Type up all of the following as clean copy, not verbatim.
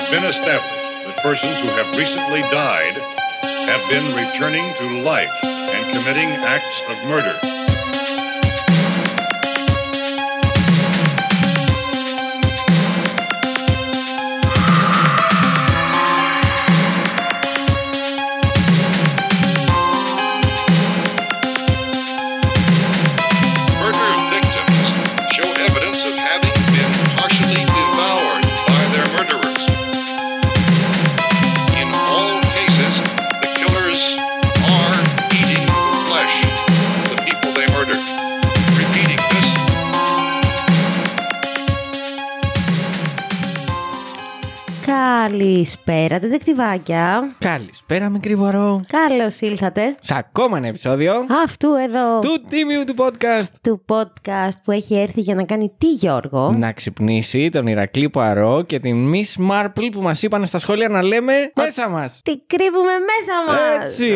been established that persons who have recently died have been returning to life and committing acts of murder. Καλησπέρα, τεντεκτιβάκια. Καλησπέρα, μικρή Βαρό. Καλώς ήλθατε Σε ακόμα ένα επεισόδιο αυτού εδώ του τίμιου του podcast. Του podcast που έχει έρθει για να κάνει τι, Γιώργο? Να ξυπνήσει τον Ηρακλή Πουαρό και την Miss Marple που μας είπαν στα σχόλια να λέμε μέσα μας. Τι κρύβουμε μέσα μας. Έτσι.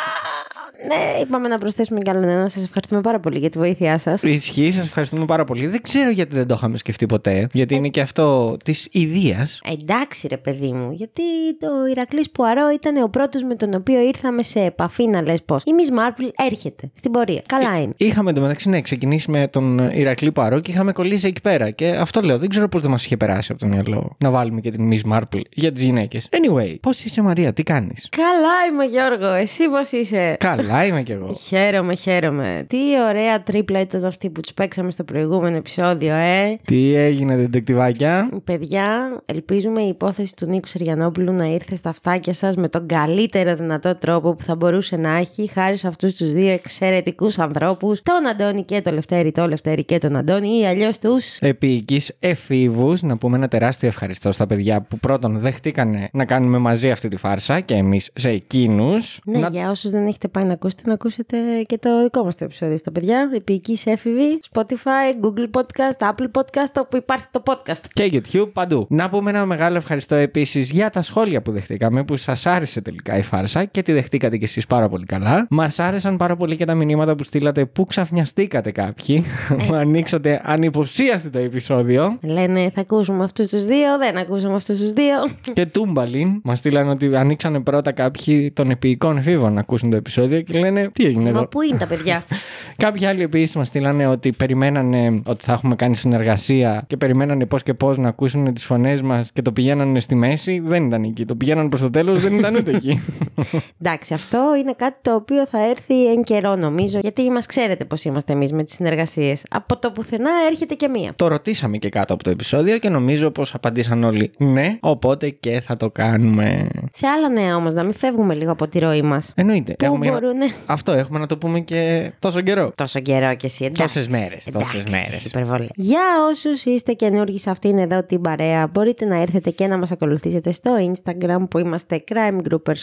Ναι, είπαμε να προσθέσουμε κι άλλο ένα. Σας ευχαριστούμε πάρα πολύ για τη βοήθειά σας. Ισχύει, σας ευχαριστούμε πάρα πολύ. Δεν ξέρω γιατί δεν το είχαμε σκεφτεί ποτέ. Γιατί είναι και αυτό της ιδείας. Εντάξει, ρε παιδί μου, γιατί το Ηρακλής Πουαρό ήταν ο πρώτος με τον οποίο ήρθαμε σε επαφή, να λες πώς. Η Miss Marple έρχεται στην πορεία. Καλά είναι. Είχαμε εντωμεταξύ ξεκινήσει με τον Ηρακλή Πουαρό και είχαμε κολλήσει εκεί πέρα. Και αυτό λέω, δεν ξέρω πώς δεν μας είχε περάσει από το μυαλό να βάλουμε και την Miss Marple για τις γυναίκες. Anyway, πώς είσαι, Μαρία, τι κάνεις? Καλά είμαι, Γιώργο. Εσύ πώς είσαι? Καλά είμαι κι εγώ. Χαίρομαι. Τι ωραία τρίπλα ήταν αυτή που τους παίξαμε στο προηγούμενο επεισόδιο, Τι έγινε, τεντεκτιβάκια? Παιδιά, ελπίζουμε η υπόθεση του Νίκου Συριανόπουλου να ήρθε στα αυτάκια σας με τον καλύτερο δυνατό τρόπο που θα μπορούσε να έχει, χάρη σε αυτούς τους δύο εξαιρετικούς ανθρώπους, τον Αντώνη και τον Λευτέρη, τον Λευτέρη και τον Αντώνη, ή αλλιώς τους επίοικείς εφήβους. Να πούμε ένα τεράστιο ευχαριστώ στα παιδιά που πρώτον δεχτήκανε να κάνουμε μαζί αυτή τη φάρσα και εμείς σε εκείνους. Ναι, για όσους δεν έχετε πάει να ακούσετε και το δικό μας το επεισόδιο στα παιδιά. Επίοικείς έφηβοι, Spotify, Google Podcast, Apple Podcast, όπου υπάρχει το podcast. Και YouTube, παντού. Να πούμε ένα μεγάλο ευχαριστώ επίσης για τα σχόλια που δεχτήκαμε, που σας άρεσε τελικά η φάρσα και τη δεχτήκατε κι εσείς πάρα πολύ καλά. Μας άρεσαν πάρα πολύ και τα μηνύματα που στείλατε, που ξαφνιαστήκατε κάποιοι. Που ανοίξατε ανυποψίαστη το επεισόδιο. Λένε, θα ακούσουμε αυτούς τους δύο, δεν ακούσαμε αυτούς τους δύο. Και τούμπαλιν μας στείλαν ότι ανοίξανε πρώτα κάποιοι των επίοικων εφήβων να ακούσουν το επεισόδιο και λένε τι έγινε εδώ. Μα πού είναι τα παιδιά? Κάποιοι άλλοι επίσης μας στείλανε ότι περιμένανε ότι θα έχουμε κάνει συνεργασία και περιμένανε πώς και πώς να ακούσουν τις φωνές μας και το πηγαίνανε στη μέση. Δεν ήταν εκεί. Το πηγαίνανε προς το τέλος, δεν ήταν ούτε εκεί. Εντάξει, αυτό είναι κάτι το οποίο θα έρθει εν καιρό, νομίζω, γιατί μας ξέρετε πώς είμαστε εμείς με τις συνεργασίες. Από το πουθενά έρχεται και μία. Το ρωτήσαμε και κάτω από το επεισόδιο και νομίζω πως απαντήσαν όλοι ναι, οπότε και θα το κάνουμε. Σε άλλα νέα όμως, να μην φεύγουμε λίγο από τη ροή μας. Εννοείται. Πού μπορούνε. Αυτό έχουμε να το πούμε και τόσο καιρό. Τόσο καιρό κι εσύ, εντάξει. Τόσες μέρες. Υπερβολή. Για όσους είστε καινούργοι σε αυτήν εδώ την παρέα, μπορείτε να έρθετε και να μας ακολουθήσετε στο Instagram που είμαστε Crime Groupers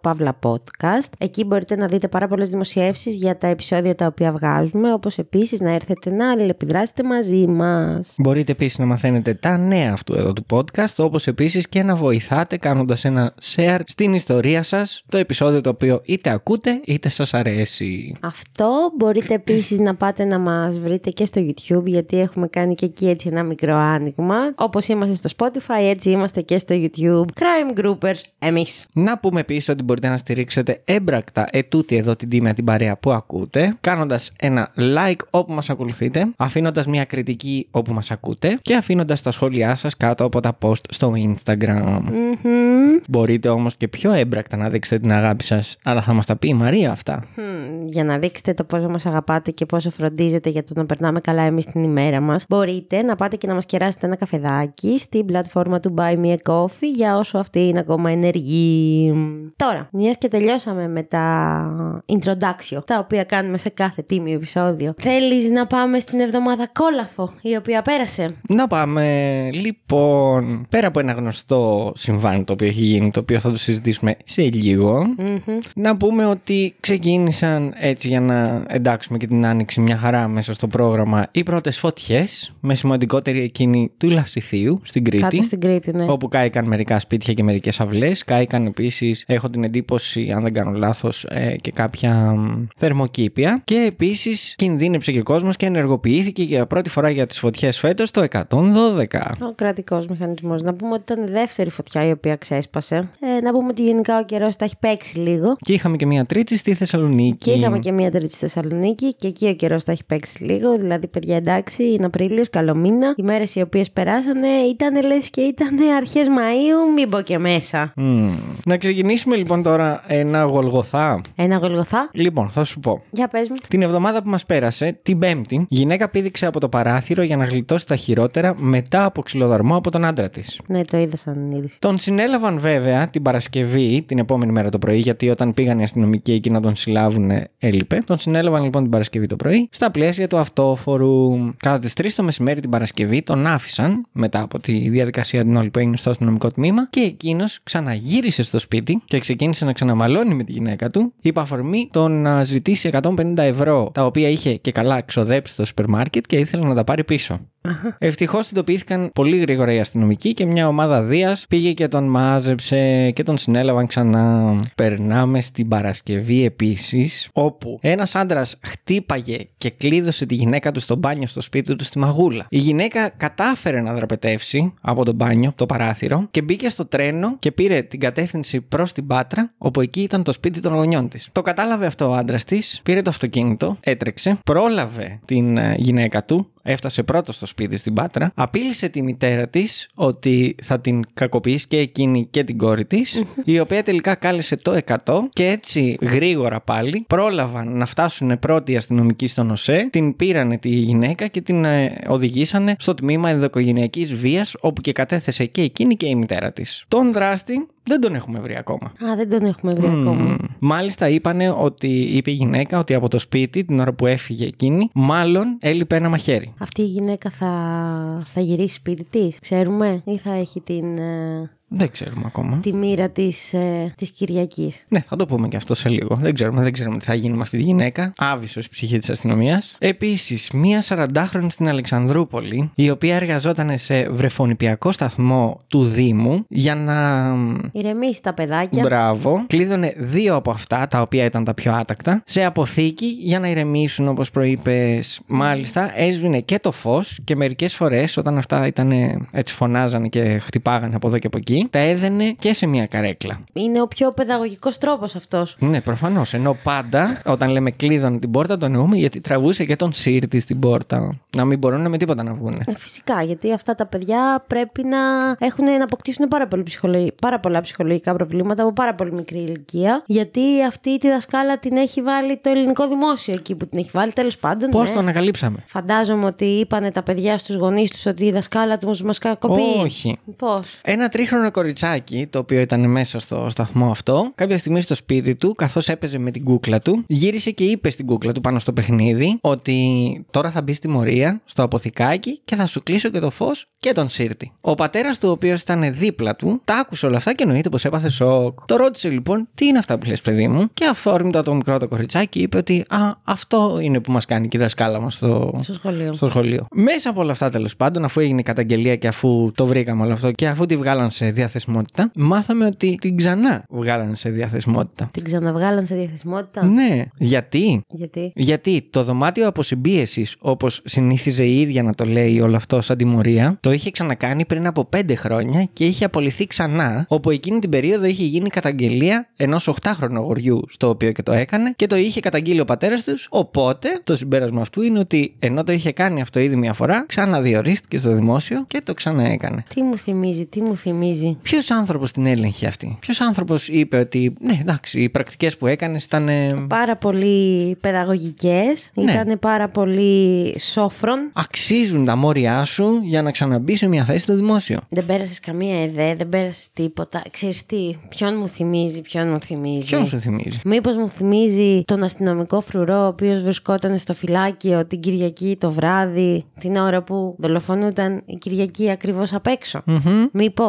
_podcast. Εκεί μπορείτε να δείτε πάρα πολλές δημοσιεύσεις για τα επεισόδια τα οποία βγάζουμε, όπως επίσης να έρθετε να αλληλεπιδράσετε μαζί μας. Μπορείτε επίσης να μαθαίνετε τα νέα αυτού εδώ του podcast, όπως επίσης και να βοηθάτε κάνοντας ένα share στην ιστορία σας το επεισόδιο το οποίο είτε ακούτε είτε σας αρέσει. Αυτό μπορείτε επίσης να πάτε να μας βρείτε και στο YouTube, γιατί έχουμε κάνει και εκεί έτσι ένα μικρό άνοιγμα. Όπως είμαστε στο Spotify, έτσι είμαστε και στο YouTube. Crime Groupers, εμείς. Να πούμε επίσης ότι μπορείτε να στηρίξετε έμπρακτα ετούτη εδώ την τίμια την παρέα που ακούτε, κάνοντας ένα like όπου μας ακολουθείτε, αφήνοντας μια κριτική όπου μας ακούτε και αφήνοντας τα σχόλιά σας κάτω από τα post στο Instagram. Μπορείτε όμως και πιο έμπρακτα να δείξετε την αγάπη σας, αλλά θα μας τα πει η Μαρία αυτά. Για να δείξετε το πόσο μας αγαπάτε και πόσο φροντίζετε για το να περνάμε καλά εμείς την ημέρα μας, μπορείτε να πάτε και να μας κεράσετε ένα καφεδάκι στην πλατφόρμα του Buy Me a Coffee για όσο αυτή είναι ακόμα ενεργή. Τώρα, μιας και τελειώσαμε με τα introduction, τα οποία κάνουμε σε κάθε τίμιο επεισόδιο, θέλεις να πάμε στην εβδομάδα κόλαφο, η οποία πέρασε? Να πάμε. Λοιπόν, πέρα από ένα γνωστό συμβάν το οποίο έχει γίνει, το οποίο θα το συζητήσουμε σε λίγο, να πούμε ότι ξεκίνησαν έτσι, για να εντάξουμε και την Άνοιξη μια χαρά μέσα στο πρόγραμμα, οι πρώτες φωτιές, με σημαντικότερη εκείνη του Λασιθίου στην Κρήτη. Κάτω στην Κρήτη, ναι. Όπου κάηκαν μερικά σπίτια και μερικές αυλές. Κάηκαν επίσης, έχω την εντύπωση, αν δεν κάνω λάθος, και κάποια θερμοκήπια. Και επίσης κινδύνεψε και ο κόσμος και ενεργοποιήθηκε για πρώτη φορά για τις φωτιές φέτος το 112. Ο κρατικός μηχανισμός. Να πούμε ότι ήταν η δεύτερη φωτιά η οποία ξέσπασε. Να πούμε ότι γενικά ο καιρός τα έχει παίξει λίγο. Και είχαμε και μια τρίτη στη Θεσσαλονίκη. Και εκεί ο καιρός τα έχει παίξει λίγο. Δηλαδή, παιδιά, εντάξει, είναι Απρίλιος, καλό μήνα. Οι μέρες οι οποίες περάσανε ήταν λες και ήταν αρχές Μαΐου, μην πω και μέσα. Να ξεκινήσουμε λοιπόν τώρα ένα Γολγοθά. Ένα Γολγοθά. Λοιπόν, θα σου πω. Για πες μου. Την εβδομάδα που μας πέρασε, την Πέμπτη, γυναίκα πήδηξε από το παράθυρο για να γλιτώσει τα χειρότερα μετά από ξυλοδαρμό από τον άντρα της. Ναι, το είδα σαν είδηση. Τον συνέλαβαν βέβαια την Παρασκευή, την επόμενη μέρα το πρωί, γιατί όταν πήγαν οι αστυνομικοί εκεί να τον συλλάβουν, έλειπε. Τον συνέλαβαν λοιπόν την Παρασκευή το πρωί, στα πλαίσια του αυτόφορου. Κατά τις 3 το μεσημέρι την Παρασκευή τον άφησαν, μετά από τη διαδικασία την όλη που έγινε στο αστυνομικό τμήμα, και εκείνος ξαναγύρισε στο σπίτι και ξεκίνησε να ξαναμαλώνει με τη γυναίκα του, υπ' αφορμή το να ζητήσει 150 ευρώ, τα οποία είχε και καλά ξοδέψει στο σούπερ μάρκετ και ήθελε να τα πάρει πίσω. Ευτυχώς ειδοποιήθηκαν πολύ γρήγορα οι αστυνομικοί και μια ομάδα δίας πήγε και τον μάζεψε και τον συνέλαβαν ξανά. Περνάμε στην Παρασκευή επίσης, όπου ένας άντρας χτύπαγε και κλείδωσε τη γυναίκα του στο μπάνιο στο σπίτι του στη Μαγούλα. Η γυναίκα κατάφερε να δραπετεύσει από το μπάνιο, από το παράθυρο, και μπήκε στο τρένο και πήρε την κατεύθυνση προς την Πάτρα, όπου εκεί ήταν το σπίτι των γονιών της. Το κατάλαβε αυτό ο άντρας της, πήρε το αυτοκίνητο, έτρεξε, πρόλαβε την γυναίκα του. Έφτασε πρώτο στο σπίτι στην Πάτρα, απείλησε τη μητέρα της ότι θα την κακοποιήσει και εκείνη και την κόρη της, η οποία τελικά κάλεσε το 100 και έτσι γρήγορα πάλι πρόλαβαν να φτάσουν πρώτοι οι αστυνομικοί στον ΟΣΕ, την πήρανε τη γυναίκα και την οδηγήσανε στο τμήμα ενδοοικογενειακής βίας, όπου και κατέθεσε και εκείνη και η μητέρα της. Τον δράστη δεν τον έχουμε βρει ακόμα. Δεν τον έχουμε βρει ακόμα. Μάλιστα είπε η γυναίκα ότι από το σπίτι την ώρα που έφυγε εκείνη, μάλλον έλειπε ένα μαχαίρι. Αυτή η γυναίκα θα γυρίσει σπίτι της, ξέρουμε, ή θα έχει την... Δεν ξέρουμε ακόμα. Τη μοίρα της Κυριακής. Ναι, θα το πούμε και αυτό σε λίγο. Δεν ξέρουμε τι θα γίνει με αυτή τη γυναίκα. Άβυσσος η ψυχή της αστυνομίας. Επίσης, μία 40χρονη στην Αλεξανδρούπολη, η οποία εργαζόταν σε βρεφονηπιακό σταθμό του Δήμου για να ηρεμήσει τα παιδάκια. Μπράβο. Κλείδωνε 2 από αυτά, τα οποία ήταν τα πιο άτακτα, σε αποθήκη για να ηρεμήσουν, όπως προείπες. Μάλιστα, έσβηνε και το φως και μερικές φορές, όταν αυτά ήταν έτσι, φωνάζανε και χτυπάγανε από εδώ και από εκεί, τα έδαινε και σε μια καρέκλα. Είναι ο πιο παιδαγωγικός τρόπος αυτός. Ναι, προφανώς. Ενώ πάντα, όταν λέμε κλείδωνε την πόρτα, το εννοούμε γιατί τραβούσε και τον σύρτη στην πόρτα. Να μην μπορούν με τίποτα να βγουν. Φυσικά, γιατί αυτά τα παιδιά πρέπει να αποκτήσουν πάρα πολλά ψυχολογικά προβλήματα από πάρα πολύ μικρή ηλικία. Γιατί αυτή τη δασκάλα την έχει βάλει το ελληνικό δημόσιο εκεί που την έχει βάλει, τέλος πάντων. Πώς το ανακαλύψαμε? Φαντάζομαι ότι είπανε τα παιδιά στους γονείς τους ότι η δασκάλα τους μας κακοποιεί. Όχι. Πώς? Ένα 3χρονο κοριτσάκι, το οποίο ήταν μέσα στο σταθμό αυτό, κάποια στιγμή στο σπίτι του, καθώς έπαιζε με την κούκλα του, γύρισε και είπε στην κούκλα του πάνω στο παιχνίδι ότι τώρα θα μπει στη μορία, στο αποθηκάκι και θα σου κλείσω και το φως και τον σύρτη. Ο πατέρας του, ο οποίος ήταν δίπλα του, τα άκουσε όλα αυτά και εννοείται πως έπαθε σοκ. Το ρώτησε λοιπόν, τι είναι αυτά που λες, παιδί μου, και αυθόρμητα το μικρό το κοριτσάκι είπε ότι αυτό είναι που μας κάνει και η δασκάλα μας στο σχολείο. Μέσα από όλα αυτά, τέλος πάντων, αφού έγινε καταγγελία και αφού το βρήκαμε όλο αυτό και αφού τη βγάλαν σε διαθεσιμότητα, μάθαμε ότι την ξανά βγάλαν σε διαθεσιμότητα. Την ξαναβγάλαν σε διαθεσιμότητα? Ναι. Γιατί το δωμάτιο αποσυμπίεσης, όπως συνήθιζε η ίδια να το λέει όλο αυτό σαν τιμωρία, το είχε ξανακάνει πριν από 5 χρόνια και είχε απολυθεί ξανά, όπου εκείνη την περίοδο είχε γίνει καταγγελία ενός 8χρονου αγοριού, στο οποίο και το έκανε, και το είχε καταγγείλει ο πατέρας τους. Οπότε το συμπέρασμα αυτού είναι ότι ενώ το είχε κάνει αυτό ήδη μια φορά, ξαναδιορίστηκε στο δημόσιο και το ξαναέκανε. Τι μου θυμίζει. Ποιος άνθρωπος την έλεγχε αυτή? Ποιος άνθρωπος είπε ότι ναι, εντάξει, οι πρακτικές που έκανες ήταν πάρα πολύ παιδαγωγικές, ναι, ήταν πάρα πολύ σόφρον. Αξίζουν τα μόρια σου για να ξαναμπεί σε μια θέση στο δημόσιο. Δεν πέρασες καμία ΕΔΕ, δεν πέρασες τίποτα. Ξέρεις τι, ποιον μου θυμίζει. Ποιον σου θυμίζει? Μήπως μου θυμίζει τον αστυνομικό φρουρό, ο οποίος βρισκόταν στο φυλάκιο την Κυριακή το βράδυ, την ώρα που δολοφονούταν η Κυριακή ακριβώς απ' έξω? Μήπως?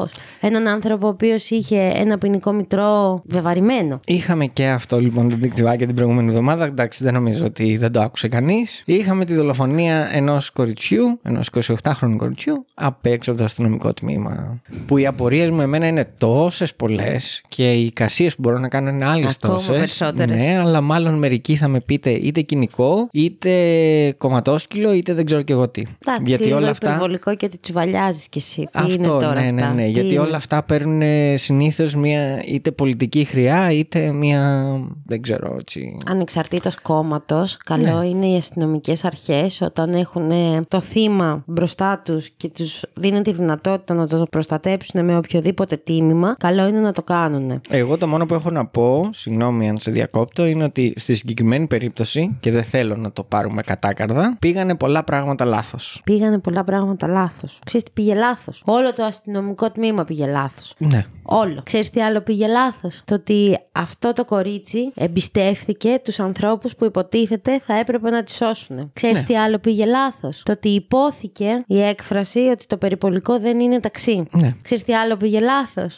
έναν άνθρωπο ο οποίος είχε ένα ποινικό μητρό βεβαρημένο. Είχαμε και αυτό λοιπόν το δικτυβάκι την προηγούμενη εβδομάδα. Εντάξει, δεν νομίζω ότι δεν το άκουσε κανείς. Είχαμε τη δολοφονία ενός κοριτσιού, ενός 28χρονου κοριτσιού, απ' έξω από το αστυνομικό τμήμα. Που οι απορίες μου εμένα είναι τόσες πολλές και οι εικασίες που μπορώ να κάνω είναι άλλες τόσες. Περισσότερες. Ναι, αλλά μάλλον μερικοί θα με πείτε είτε κοινικό, είτε κομματόσκυλο, είτε δεν ξέρω και εγώ τι. Εντάξει, γιατί λίγο όλα αυτά. υπερβολικό και ότι τους βαλιάζεις κι εσύ. Τι Αυτό, είναι τώρα ναι, αυτά. ναι. Γιατί όλα αυτά παίρνουν συνήθως μια είτε πολιτική χρειά, είτε μια. Δεν ξέρω έτσι. Ανεξαρτήτως κόμματος, καλό είναι οι αστυνομικές αρχές όταν έχουν το θύμα μπροστά τους και τους δίνουν τη δυνατότητα να το προστατέψουν με οποιοδήποτε τίμημα, καλό είναι να το κάνουν. Εγώ το μόνο που έχω να πω, συγγνώμη αν σε διακόπτω, είναι ότι στη συγκεκριμένη περίπτωση, και δεν θέλω να το πάρουμε κατάκαρδα, πήγανε πολλά πράγματα λάθος. Πήγανε πολλά πράγματα λάθος. Ξέρεις τι πήγε λάθος? Όλο το αστυνομικό τμήμα πήγε λάθος. Ναι. Όλο. Ξέρεις τι άλλο πήγε λάθος? Το ότι αυτό το κορίτσι εμπιστεύθηκε τους ανθρώπους που υποτίθεται θα έπρεπε να τη σώσουν. Ξέρεις τι άλλο πήγε λάθος? Το ότι υπόθηκε η έκφραση ότι το περιπολικό δεν είναι ταξί. Ναι. Ξέρεις τι άλλο πήγε λάθος?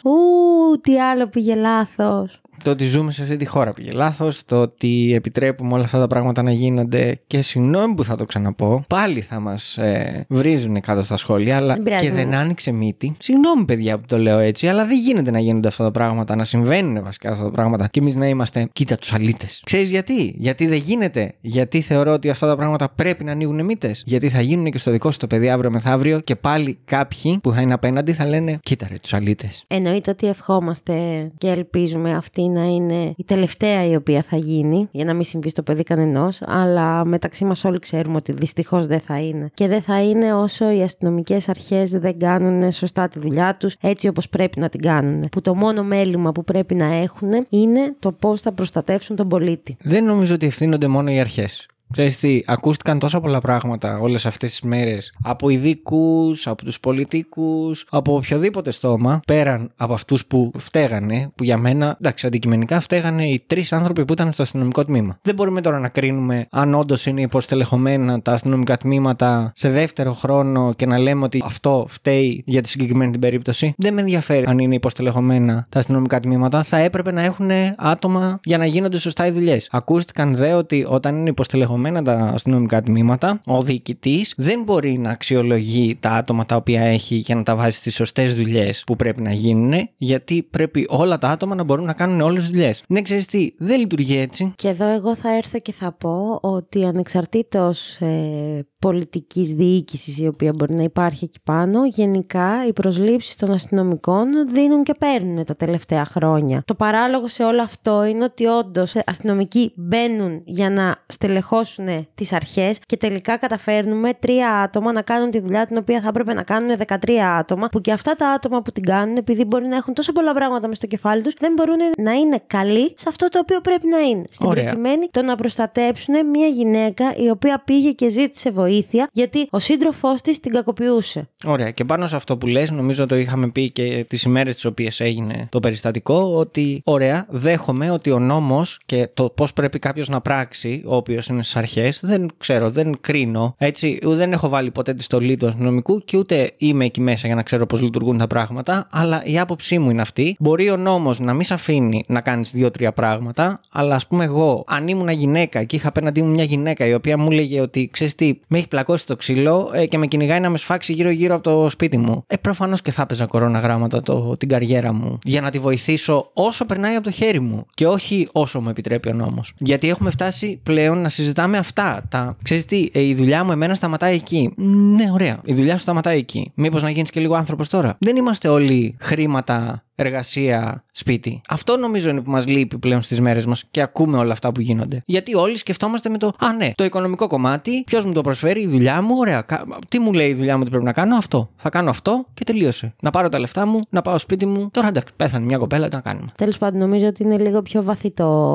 Τι άλλο πήγε λάθος? Το ότι ζούμε σε αυτή τη χώρα πήγε λάθος, το ότι επιτρέπουμε όλα αυτά τα πράγματα να γίνονται και συγγνώμη που θα το ξαναπώ, πάλι θα μας βρίζουν κάτω στα σχόλια, αλλά και δεν άνοιξε μύτη. Συγγνώμη παιδιά που το λέω έτσι, αλλά δεν γίνεται να γίνονται αυτά τα πράγματα, να συμβαίνουν βασικά αυτά τα πράγματα και εμείς να είμαστε, κοίτα τους αλήτες. Ξέρεις γιατί? Γιατί δεν γίνεται. Γιατί θεωρώ ότι αυτά τα πράγματα πρέπει να ανοίγουν μύτες. Γιατί θα γίνουν και στο δικό σου το παιδί αύριο μεθαύριο και πάλι κάποιοι που θα είναι απέναντι θα λένε, κοίτα ρε τους αλήτες. Εννοείται ότι ευχόμαστε και ελπίζουμε αυτή να είναι η τελευταία η οποία θα γίνει, για να μην συμβεί στο παιδί κανενός, αλλά μεταξύ μας όλοι ξέρουμε ότι δυστυχώς δεν θα είναι. Και δεν θα είναι όσο οι αστυνομικές αρχές δεν κάνουν σωστά τη δουλειά τους έτσι όπως πρέπει να την κάνουν. Που το μόνο μέλημα που πρέπει να έχουν είναι το πώς θα προστατεύσουν τον πολίτη. Δεν νομίζω ότι ευθύνονται μόνο οι αρχές. Ξέρεις τι, ακούστηκαν τόσα πολλά πράγματα όλες αυτές τις μέρες από ειδικούς, από τους πολιτικούς, από οποιοδήποτε στόμα, πέραν από αυτούς που φταίγανε, που για μένα, εντάξει, αντικειμενικά φταίγανε οι 3 άνθρωποι που ήταν στο αστυνομικό τμήμα. Δεν μπορούμε τώρα να κρίνουμε αν όντως είναι υποστελεχωμένα τα αστυνομικά τμήματα σε δεύτερο χρόνο και να λέμε ότι αυτό φταίει για τη συγκεκριμένη την περίπτωση. Δεν με ενδιαφέρει αν είναι υποστελεχωμένα τα αστυνομικά τμήματα, θα έπρεπε να έχουν άτομα για να γίνονται σωστά οι δουλειές. Ακούστηκαν δε ότι όταν είναι υποστελεχωμένα τα αστυνομικά τμήματα, ο διοικητής δεν μπορεί να αξιολογεί τα άτομα τα οποία έχει για να τα βάζει στις σωστές δουλειές που πρέπει να γίνουν, γιατί πρέπει όλα τα άτομα να μπορούν να κάνουν όλες τις δουλειές. Ναι, ξέρεις τι, δεν λειτουργεί έτσι. Και εδώ εγώ θα έρθω και θα πω ότι ανεξαρτήτως πολιτικής διοίκησης η οποία μπορεί να υπάρχει εκεί πάνω, γενικά οι προσλήψεις των αστυνομικών δίνουν και παίρνουν τα τελευταία χρόνια. Το παράλογο σε όλο αυτό είναι ότι όντως αστυνομικοί μπαίνουν για να στελεχώσουν τις αρχές και τελικά καταφέρνουμε 3 άτομα να κάνουν τη δουλειά την οποία θα έπρεπε να κάνουν 13 άτομα, που και αυτά τα άτομα που την κάνουν, επειδή μπορεί να έχουν τόσο πολλά πράγματα μες στο κεφάλι τους, δεν μπορούν να είναι καλοί σε αυτό το οποίο πρέπει να είναι. Στην προκειμένη το να προστατέψουν μια γυναίκα η οποία πήγε και ζήτησε βοήθεια γιατί ο σύντροφός της την κακοποιούσε. Ωραία. Και πάνω σε αυτό που λες, νομίζω το είχαμε πει και τις ημέρες τις οποίες έγινε το περιστατικό, ότι ωραία, δέχομαι ότι ο νόμος και το πώς πρέπει κάποιος να πράξει, ο οποίος είναι στις αρχές, δεν ξέρω, δεν κρίνω. Έτσι, δεν έχω βάλει ποτέ τη στολή του αστυνομικού και ούτε είμαι εκεί μέσα για να ξέρω πώς λειτουργούν τα πράγματα, αλλά η άποψή μου είναι αυτή. Μπορεί ο νόμος να μην σε αφήνει να κάνεις 2-3 πράγματα, αλλά ας πούμε εγώ, αν ήμουν γυναίκα και είχα απέναντί μου μια γυναίκα η οποία μου λέγε ότι ξέρεις τι, με έχει πλακώσει το ξύλο και με κυνηγάει να με σφάξει γύρω-γύρω από το σπίτι μου. Προφανώς και θα έπαιζα κορώναγράμματα την καριέρα μου για να τη βοηθήσω όσο περνάει από το χέρι μου και όχι όσο μου επιτρέπει ο νόμος. Γιατί έχουμε φτάσει πλέον να συζητάμε αυτά. Ξέρεις τι, η δουλειά μου εμένα σταματάει εκεί. Ναι, ωραία. Η δουλειά σου σταματάει εκεί. Μήπως να γίνεις και λίγο άνθρωπος τώρα? Δεν είμαστε όλοι χρήματα, εργασία, σπίτι. Αυτό νομίζω είναι που μας λείπει πλέον στις μέρες μας και ακούμε όλα αυτά που γίνονται. Γιατί όλοι σκεφτόμαστε με το ναι, το οικονομικό κομμάτι, ποιος μου το προσφέρει, η δουλειά μου, ωραία. Τι μου λέει η δουλειά μου ότι πρέπει να κάνω? Αυτό. Θα κάνω αυτό και τελείωσε. Να πάρω τα λεφτά μου, να πάω σπίτι μου. Τώρα εντάξει, πέθανε μια κοπέλα, τι να κάνουμε. Τέλος πάντων, νομίζω ότι είναι λίγο πιο βαθύ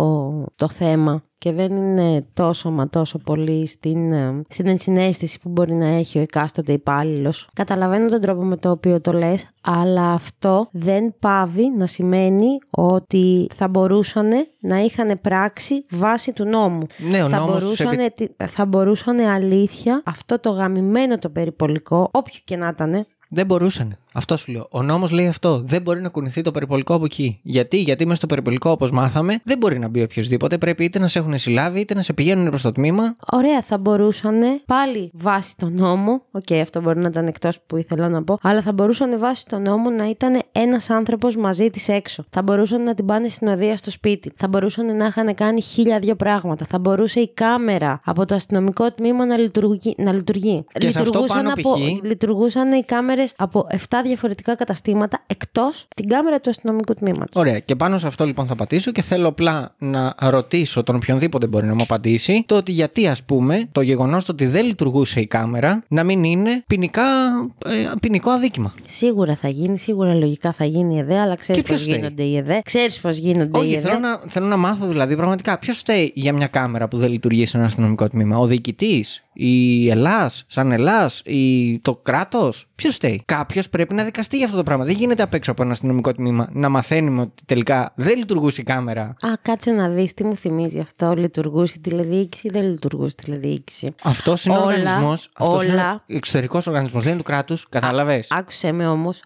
το θέμα. Και δεν είναι τόσο μα τόσο πολύ στην ενσυναίσθηση που μπορεί να έχει ο εκάστοτε υπάλληλος. Καταλαβαίνω τον τρόπο με το οποίο το λες, αλλά αυτό δεν πάβει να σημαίνει ότι θα μπορούσαν να είχαν πράξει βάσει του νόμου. Ναι, ο νόμος θα μπορούσαν αλήθεια αυτό το γαμημένο το περιπολικό, όποιο και να ήταν. Δεν μπορούσαν. Αυτό σου λέω. Ο νόμος λέει αυτό. Δεν μπορεί να κουνηθεί το περιπολικό από εκεί. Γιατί μέσα στο περιπολικό, όπως μάθαμε, δεν μπορεί να μπει οποιοδήποτε. Πρέπει είτε να σε έχουν συλλάβει, είτε να σε πηγαίνουν προς το τμήμα. Ωραία, θα μπορούσαν πάλι βάσει τον νόμο. Αυτό μπορεί να ήταν εκτός που ήθελα να πω. Αλλά θα μπορούσαν βάσει τον νόμο να ήταν ένας άνθρωπος μαζί της έξω. Θα μπορούσαν να την πάνε συνοδεία στο σπίτι. Θα μπορούσαν να είχαν κάνει 1002 πράγματα. Θα μπορούσε η κάμερα από το αστυνομικό τμήμα να λειτουργεί. Και σε αυτό πάνω Λειτουργούσαν οι κάμερες από 7 διαφορετικά καταστήματα εκτός την κάμερα του αστυνομικού τμήματος. Ωραία. Και πάνω σε αυτό λοιπόν θα πατήσω και θέλω απλά να ρωτήσω τον οποιονδήποτε μπορεί να μου απαντήσει το ότι γιατί, ας πούμε, το γεγονός ότι δεν λειτουργούσε η κάμερα να μην είναι ποινικό αδίκημα. Σίγουρα θα γίνει, σίγουρα λογικά θα γίνει η ΕΔΕ, αλλά ξέρεις πώς γίνονται οι ΕΔΕ. Όχι, θέλω να μάθω δηλαδή πραγματικά ποιος φταίει για μια κάμερα που δεν λειτουργεί σε ένα αστυνομικό τμήμα. Ο διοικητής, η Ελλάς, σαν Ελλάς, το κράτος. Ποιος φταίει? Κάποιος πρέπει να δικαστεί για αυτό το πράγμα. Δεν γίνεται απ' έξω από ένα αστυνομικό τμήμα να μαθαίνουμε ότι τελικά δεν λειτουργούσε η κάμερα. Κάτσε να δεις τι μου θυμίζει αυτό. Λειτουργούσε η τηλεδιοίκηση ή δεν λειτουργούσε η τηλεδιοίκηση? Αυτός είναι ο οργανισμός. Αυτός είναι εξωτερικός οργανισμός. Δεν είναι του κράτους. Κατάλαβες? Άκουσε με όμως.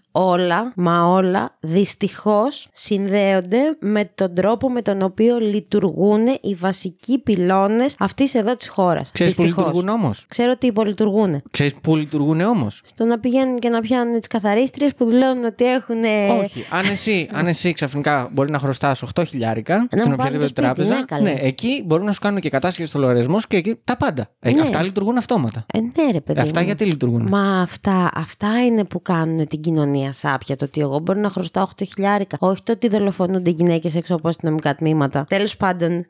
Όλα δυστυχώς συνδέονται με τον τρόπο με τον οποίο λειτουργούν οι βασικοί πυλώνες αυτής εδώ της χώρας. Ξέρεις που λειτουργούν όμως? Ξέρω ότι υπολειτουργούν. Ξέρεις που λειτουργούν όμως? Στο να πηγαίνουν και να πιάνουν τις καθαρίστριες που δηλώνουν ότι έχουν. Όχι. Αν εσύ ξαφνικά μπορεί να χρωστάς 8 χιλιάρικα στην οποιαδήποτε τράπεζα, ναι, εκεί μπορούν να σου κάνουν και κατάσχεση στο λογαριασμό και εκεί τα πάντα. Ναι. Αυτά λειτουργούν αυτόματα. Ναι, ρε παιδί. Αυτά γιατί λειτουργούν? Μα αυτά είναι που κάνουν την κοινωνία σάπια. Το ότι εγώ μπορώ να χρωστάω 8 χιλιάρικα. Όχι το ότι δολοφονούνται γυναίκες έξω από αστυνομικά τμήματα. Τέλος πάντων,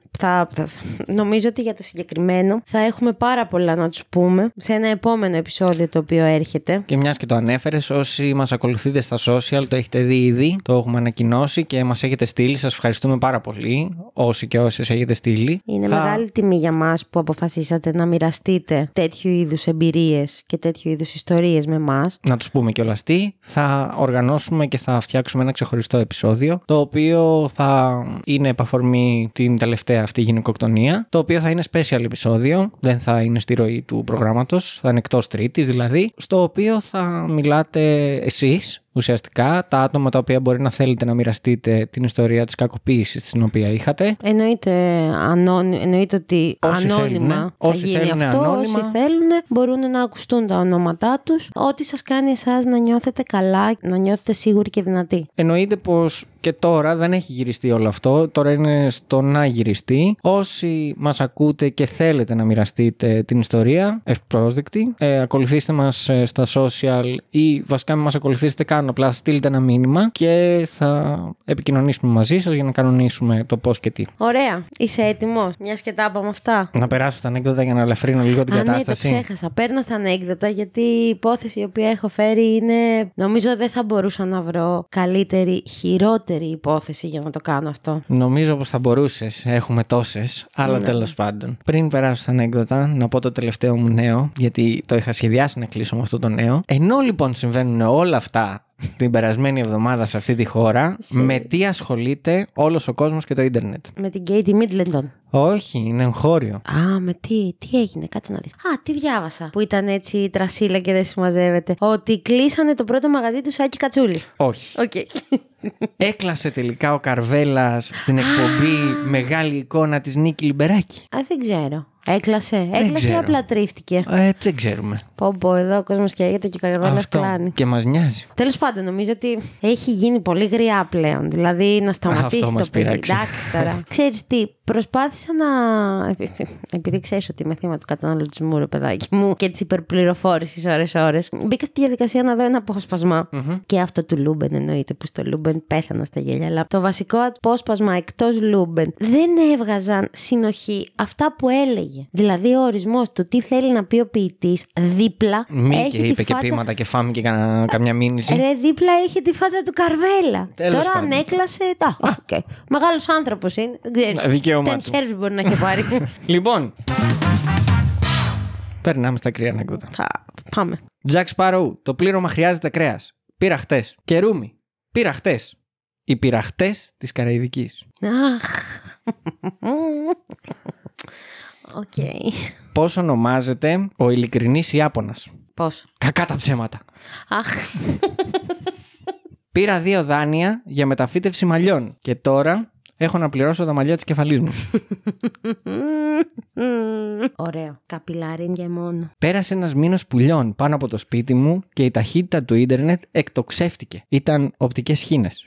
νομίζω ότι για το συγκεκριμένο θα έχουμε πάρα πολλά να τους πούμε σε ένα επόμενο επεισόδιο το οποίο έρχεται. Και μιας και το ανέφερες, όσοι μας ακολουθείτε στα social το έχετε δει ήδη, το έχουμε ανακοινώσει και μας έχετε στείλει. Σας ευχαριστούμε πάρα πολύ, όσοι και όσες έχετε στείλει. Είναι μεγάλη τιμή για μας που αποφασίσατε να μοιραστείτε τέτοιου είδους εμπειρίες και τέτοιου είδους ιστορίες με μας. Να τους πούμε κιόλας τι. Θα οργανώσουμε και θα φτιάξουμε ένα ξεχωριστό επεισόδιο, το οποίο θα είναι επαφορμή την τελευταία αυτή γυναικοκτονία, το οποίο θα είναι special επεισόδιο, δεν θα είναι στη ροή του προγράμματος, θα είναι εκτός Τρίτης δηλαδή, στο οποίο θα μιλάτε εσείς. Ουσιαστικά, τα άτομα τα οποία μπορεί να θέλετε να μοιραστείτε την ιστορία της κακοποίησης την οποία είχατε. Εννοείται ότι ανώνυμα θα γίνει αυτό. Ανώνυμα. Όσοι θέλουν μπορούν να ακουστούν τα ονόματά τους. Ό,τι σας κάνει εσάς να νιώθετε καλά, να νιώθετε σίγουροι και δυνατοί. Εννοείται πως και τώρα δεν έχει γυριστεί όλο αυτό. Τώρα είναι στο να γυριστεί. Όσοι μας ακούτε και θέλετε να μοιραστείτε την ιστορία, ευπρόσδεκτοι, ακολουθήστε μας στα social ή βασικά μην μας ακολουθήσετε καν. Απλά στείλτε ένα μήνυμα και θα επικοινωνήσουμε μαζί σας για να κανονίσουμε το πώς και τι. Ωραία. Είσαι έτοιμος? Μιας και τα είπαμε αυτά. Να περάσω στα ανέκδοτα για να ελαφρύνω λίγο την κατάσταση. Ναι, το ξέχασα. Παίρνα στα ανέκδοτα γιατί η υπόθεση η οποία έχω φέρει είναι. Νομίζω δεν θα μπορούσα να βρω καλύτερη, χειρότερη υπόθεση για να το κάνω αυτό. Νομίζω πως θα μπορούσες. Έχουμε τόσες. Αλλά τέλος πάντων. Πριν περάσω στα ανέκδοτα, να πω το τελευταίο μου νέο, γιατί το είχα σχεδιάσει να κλείσω με αυτό το νέο. Ενώ λοιπόν συμβαίνουν όλα αυτά την περασμένη εβδομάδα σε αυτή τη χώρα, με τι ασχολείται όλος ο κόσμος και το ίντερνετ? Με την Katie Middleton. Όχι, είναι εγχώριο. Με τι έγινε, κάτσε να δεις. Τι διάβασα. Που ήταν έτσι τρασίλα και δεν συμμαζεύεται. Ότι κλείσανε το πρώτο μαγαζί του Σάκη Κατσούλη. Όχι. Okay. Έκλασε τελικά ο Καρβέλας στην εκπομπή Μεγάλη Εικόνα της Νίκη Λιμπεράκη. Δεν ξέρω. Έκλασε ή απλά τρίφτηκε? Δεν ξέρουμε. Πω, εδώ ο κόσμος καίγεται και ο Καρβέλας κλάνει. Και μας νοιάζει. Τέλος πάντων, νομίζω ότι έχει γίνει πολύ γριά πλέον. Δηλαδή να σταματήσει το παιδί. Εντάξει τώρα. Ξέρεις τι, προσπάθησα να. Επειδή ξέρεις ότι είμαι θύμα του καταναλωτισμού, ρε παιδάκι μου, και της υπερπληροφόρησης ώρες-ώρες, μπήκα στη διαδικασία να δω ένα απόσπασμα. Και αυτό του Λούμπεν εννοείται, που στο Λούμπεν πέθανα στα γέλια. Αλλά το βασικό απόσπασμα εκτός Λούμπεν δεν έβγαζαν συνοχή αυτά που έλεγε. Δηλαδή ο ορισμός του τι θέλει να πει ο ποιητής δίπλα. Και είπε και ποίηματα και φάμε και καμιά μήνυση. Δίπλα είχε τη φάτσα του Καρβέλα. Τώρα ανέκλασε. Μεγάλος άνθρωπος είναι. Δικαίωμά του. Τεν μπορεί να έχει πάρει. Λοιπόν. Περνάμε στα κρύα ανέκδοτα. Πάμε. Jack Sparrow, το πλήρωμα χρειάζεται κρέας. Πήρα χτες. Και Ρούμι, πήρα χτες. Οι πειραχτές της Καραϊβικής. Okay. Πώς ονομάζεται ο ειλικρινής Ιάπωνας? Πόσο? Κακά τα ψέματα. Αχ. Πήρα 2 δάνεια για μεταφύτευση μαλλιών και τώρα έχω να πληρώσω τα μαλλιά της κεφαλής μου. Ωραίο. Καπιλάρινγκια μόνο. Πέρασε ένας μήνος πουλιών πάνω από το σπίτι μου και η ταχύτητα του ίντερνετ εκτοξεύτηκε. Ήταν οπτικές χήνες.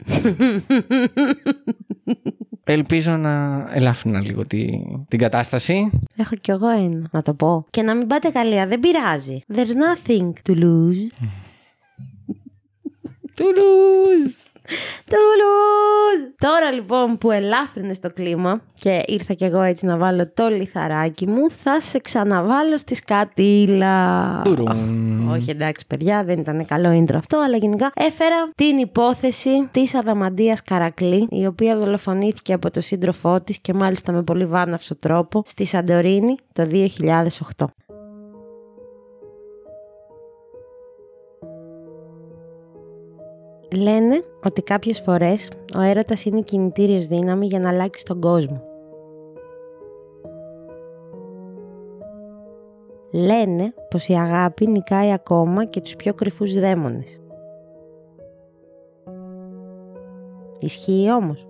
Ελπίζω να ελάφρυνα λίγο την κατάσταση. Έχω κι εγώ ένα, να το πω. Και να μην πάτε Γαλλία, δεν πειράζει. There's nothing to lose. Τουλούζ! Τώρα λοιπόν που ελάφρυνες το κλίμα και ήρθα κι εγώ έτσι να βάλω το λιθαράκι μου, θα σε ξαναβάλω στη σκατήλα. Όχι, εντάξει παιδιά, δεν ήταν καλό intro αυτό, αλλά γενικά έφερα την υπόθεση της Αδαμαντίας Καρακλή, η οποία δολοφονήθηκε από τον σύντροφό της και μάλιστα με πολύ βάναυσο τρόπο στη Σαντορίνη το 2008. Λένε ότι κάποιες φορές ο έρωτας είναι κινητήριος δύναμη για να αλλάξει τον κόσμο. Λένε πως η αγάπη νικάει ακόμα και τους πιο κρυφούς δαίμονες. Ισχύει όμως?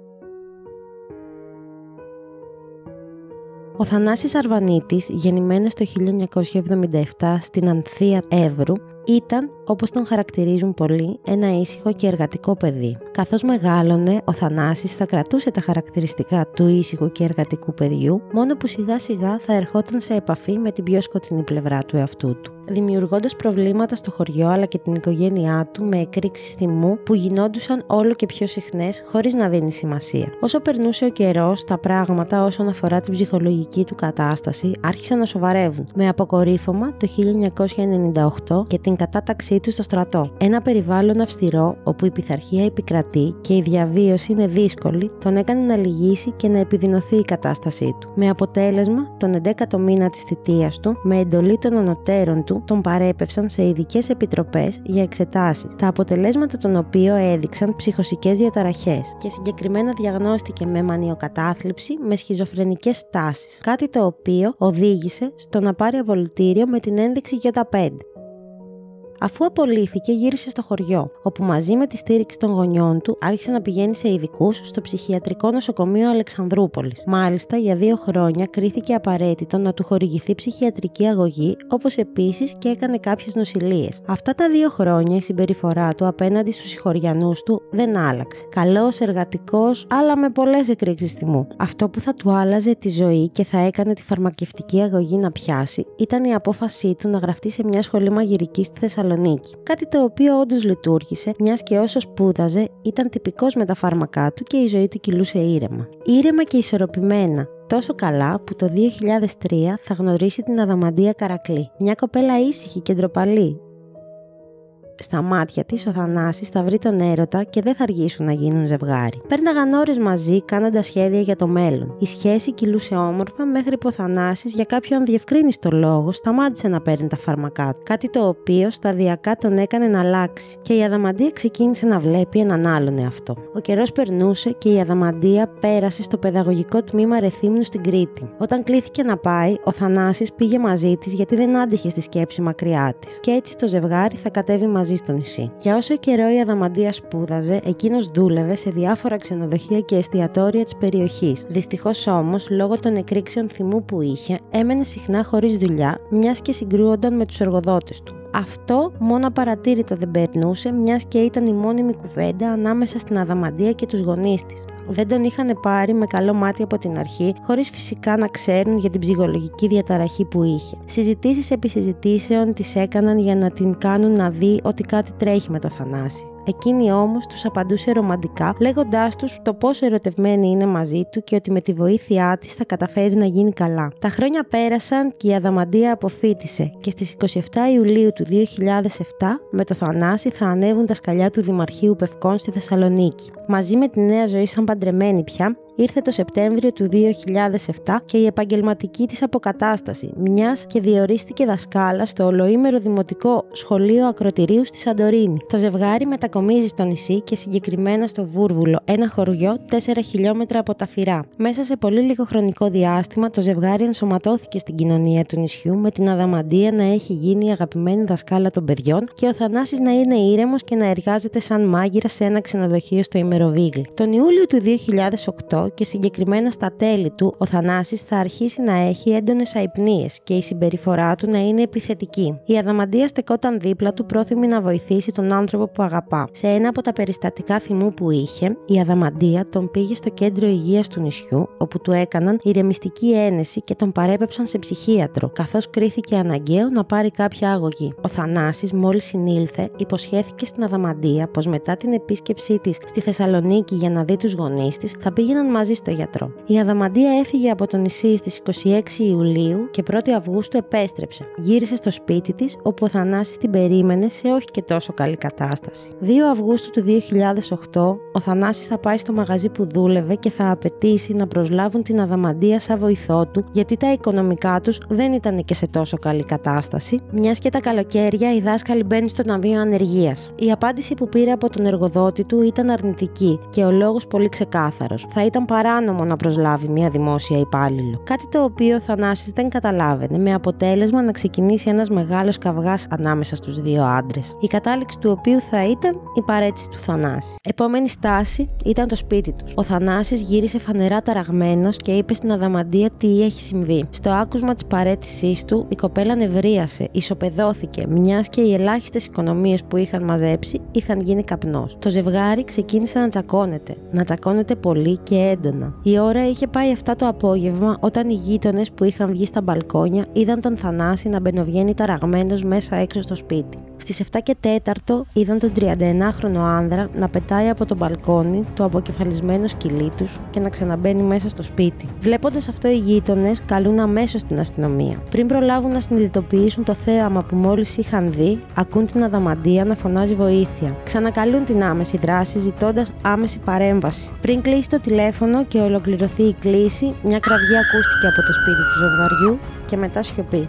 Ο Θανάσης Αρβανίτης, γεννημένος το 1977 στην Ανθία Εύρου, ήταν, όπως τον χαρακτηρίζουν πολλοί, ένα ήσυχο και εργατικό παιδί. Καθώς μεγάλωνε, ο Θανάσης θα κρατούσε τα χαρακτηριστικά του ήσυχου και εργατικού παιδιού, μόνο που σιγά σιγά θα ερχόταν σε επαφή με την πιο σκοτεινή πλευρά του εαυτού του, δημιουργώντας προβλήματα στο χωριό αλλά και την οικογένειά του με εκρήξεις θυμού που γινόντουσαν όλο και πιο συχνές χωρίς να δίνει σημασία. Όσο περνούσε ο καιρός, τα πράγματα όσον αφορά την ψυχολογική του κατάσταση άρχισαν να σοβαρεύουν, με αποκορύφωμα το 1998 και την κατάταξή του στο στρατό. Ένα περιβάλλον αυστηρό, όπου η πειθαρχία επικρατεί και η διαβίωση είναι δύσκολη, τον έκανε να λυγίσει και να επιδεινωθεί η κατάστασή του. Με αποτέλεσμα, τον 11ο μήνα της θητείας του, με εντολή των ανωτέρων του, τον παρέπευσαν σε ειδικές επιτροπές για εξετάσεις, τα αποτελέσματα των οποίων έδειξαν ψυχοσικές διαταραχές και συγκεκριμένα διαγνώστηκε με μανιοκατάθλιψη με σχιζοφρενικές τάσεις, κάτι το οποίο οδήγησε στο να πάρει αβολητήριο με την ένδειξη J5. Αφού απολύθηκε, γύρισε στο χωριό, όπου μαζί με τη στήριξη των γονιών του άρχισε να πηγαίνει σε ειδικούς στο ψυχιατρικό νοσοκομείο Αλεξανδρούπολης. Μάλιστα, για 2 χρόνια κρίθηκε απαραίτητο να του χορηγηθεί ψυχιατρική αγωγή, όπως επίσης και έκανε κάποιες νοσηλίες. Αυτά τα 2 χρόνια η συμπεριφορά του απέναντι στους συγχωριανούς του δεν άλλαξε. Καλός, εργατικός, αλλά με πολλές εκρήξεις θυμού. Αυτό που θα του άλλαζε τη ζωή και θα έκανε τη φαρμακευτική αγωγή να πιάσει ήταν η απόφασή του να γραφτεί σε μια σχολή μαγειρικής στη Θεσσαλονίκη. Κάτι το οποίο όντως λειτουργήσε, μιας και όσο σπούδαζε ήταν τυπικός με τα φάρμακά του και η ζωή του κυλούσε ήρεμα. Ήρεμα και ισορροπημένα. Τόσο καλά που το 2003 θα γνωρίσει την Αδαμαντία Καρακλή. Μια κοπέλα ήσυχη και ντροπαλή. Στα μάτια της ο Θανάσης θα βρει τον έρωτα και δεν θα αργήσουν να γίνουν ζευγάρι. Πέρναγαν ώρες μαζί κάνοντας σχέδια για το μέλλον. Η σχέση κυλούσε όμορφα μέχρι που ο Θανάσης για κάποιον αδιευκρίνιστο λόγο σταμάτησε να παίρνει τα φάρμακά του. Κάτι το οποίο σταδιακά τον έκανε να αλλάξει. Και η Αδαμαντία ξεκίνησε να βλέπει έναν άλλον εαυτό. Ο καιρός περνούσε και η Αδαμαντία πέρασε στο παιδαγωγικό τμήμα Ρεθύμνου στην Κρήτη. Όταν κλήθηκε να πάει, ο Θανάσης πήγε μαζί της γιατί δεν άντυχε στη σκέψη μακριά της. Και έτσι το ζευγάρι θα κατέβει μαζί στο νησί. Για όσο καιρό η Αδαμαντία σπούδαζε, εκείνος δούλευε σε διάφορα ξενοδοχεία και εστιατόρια της περιοχής. Δυστυχώς όμως, λόγω των εκρήξεων θυμού που είχε, έμενε συχνά χωρίς δουλειά, μιας και συγκρούονταν με τους εργοδότες του. Αυτό μόνο απαρατήρητο δεν περνούσε, μιας και ήταν η μόνιμη κουβέντα ανάμεσα στην Αδαμαντία και τους γονείς της. Δεν τον είχαν πάρει με καλό μάτι από την αρχή, χωρίς φυσικά να ξέρουν για την ψυχολογική διαταραχή που είχε. Συζητήσεις επί συζητήσεων τις έκαναν για να την κάνουν να δει ότι κάτι τρέχει με το Θανάση. Εκείνη όμως τους απαντούσε ρομαντικά, λέγοντάς τους το πόσο ερωτευμένη είναι μαζί του και ότι με τη βοήθειά της θα καταφέρει να γίνει καλά. Τα χρόνια πέρασαν και η Αδαμαντία αποφοίτησε και στις 27 Ιουλίου του 2007 με το Θανάση θα ανέβουν τα σκαλιά του Δημαρχείου Πευκών στη Θεσσαλονίκη. Μαζί με τη νέα ζωή σαν παντρεμένη πια, ήρθε το Σεπτέμβριο του 2007 και η επαγγελματική της αποκατάσταση, μιας και διορίστηκε δασκάλα στο ολοήμερο δημοτικό σχολείο ακροτηρίου στη Σαντορίνη. Το ζευγάρι μετακομίζει στο νησί και συγκεκριμένα στο Βούρβουλο, ένα χωριό 4 χιλιόμετρα από τα Φυρά. Μέσα σε πολύ λίγο χρονικό διάστημα, το ζευγάρι ενσωματώθηκε στην κοινωνία του νησιού, με την Αδαμαντία να έχει γίνει η αγαπημένη δασκάλα των παιδιών και ο Θανάσης να είναι ήρεμος και να εργάζεται σαν μάγειρα σε ένα ξενοδοχείο στο Ημεροβίγλι. Τον Ιούλιο του 2008 και συγκεκριμένα στα τέλη του, ο Θανάσης θα αρχίσει να έχει έντονες αϊπνίες και η συμπεριφορά του να είναι επιθετική. Η Αδαμαντία στεκόταν δίπλα του, πρόθυμη να βοηθήσει τον άνθρωπο που αγαπά. Σε ένα από τα περιστατικά θυμού που είχε, η Αδαμαντία τον πήγε στο κέντρο υγείας του νησιού, όπου του έκαναν ηρεμιστική ένεση και τον παρέπεψαν σε ψυχίατρο, καθώς κρίθηκε αναγκαίο να πάρει κάποια αγωγή. Ο Θανάσης, μόλις συνήλθε, υποσχέθηκε στην Αδαμαντία πως μετά την επίσκεψή της στη Θεσσαλονίκη για να δει τους γονείς της, θα πήγαιναν μαζί στο γιατρό. Η Αδαμαντία έφυγε από το νησί στις 26 Ιουλίου και 1η Αυγούστου επέστρεψε. Γύρισε στο σπίτι της, όπου ο Θανάσης την περίμενε σε όχι και τόσο καλή κατάσταση. 2 Αυγούστου του 2008, ο Θανάσης θα πάει στο μαγαζί που δούλευε και θα απαιτήσει να προσλάβουν την Αδαμαντία σαν βοηθό του, γιατί τα οικονομικά τους δεν ήταν και σε τόσο καλή κατάσταση, μιας και τα καλοκαίρια οι δάσκαλοι μπαίνουν στο ταμείο ανεργίας. Η απάντηση που πήρε από τον εργοδότη του ήταν αρνητική και ο λόγος πολύ ξεκάθαρος. Θα ήταν παράνομο να προσλάβει μια δημόσια υπάλληλο. Κάτι το οποίο ο Θανάσης δεν καταλάβαινε, με αποτέλεσμα να ξεκινήσει ένας μεγάλος καυγάς ανάμεσα στους δύο άντρες. Η κατάληξη του οποίου θα ήταν η παραίτηση του Θανάση. Επόμενη στάση ήταν το σπίτι τους. Ο Θανάσης γύρισε φανερά ταραγμένος και είπε στην Αδαμαντία τι έχει συμβεί. Στο άκουσμα της παραίτησής του, η κοπέλα νευρίασε, ισοπεδώθηκε, μιας και οι ελάχιστες οικονομίες που είχαν μαζέψει είχαν γίνει καπνός. Το ζευγάρι ξεκίνησε να τσακώνεται πολύ και έντονα. Η ώρα είχε πάει 7 το απόγευμα, όταν οι γείτονες που είχαν βγει στα μπαλκόνια είδαν τον Θανάση να μπαινοβγαίνει ταραγμένος μέσα έξω στο σπίτι. Στις 7 και 4 είδαν τον 39χρονο άνδρα να πετάει από το μπαλκόνι το αποκεφαλισμένο σκυλί τους και να ξαναμπαίνει μέσα στο σπίτι. Βλέποντας αυτό, οι γείτονες καλούν αμέσως την αστυνομία. Πριν προλάβουν να συνειδητοποιήσουν το θέαμα που μόλις είχαν δει, ακούν την Αδαμαντία να φωνάζει βοήθεια. Ξανακαλούν την άμεση δράση, ζητώντας άμεση παρέμβαση. Πριν κλείσει το τηλέφωνο και ολοκληρωθεί η κλήση, μια κραυγή ακούστηκε από το σπίτι του ζευγαριού και μετά σιωπή.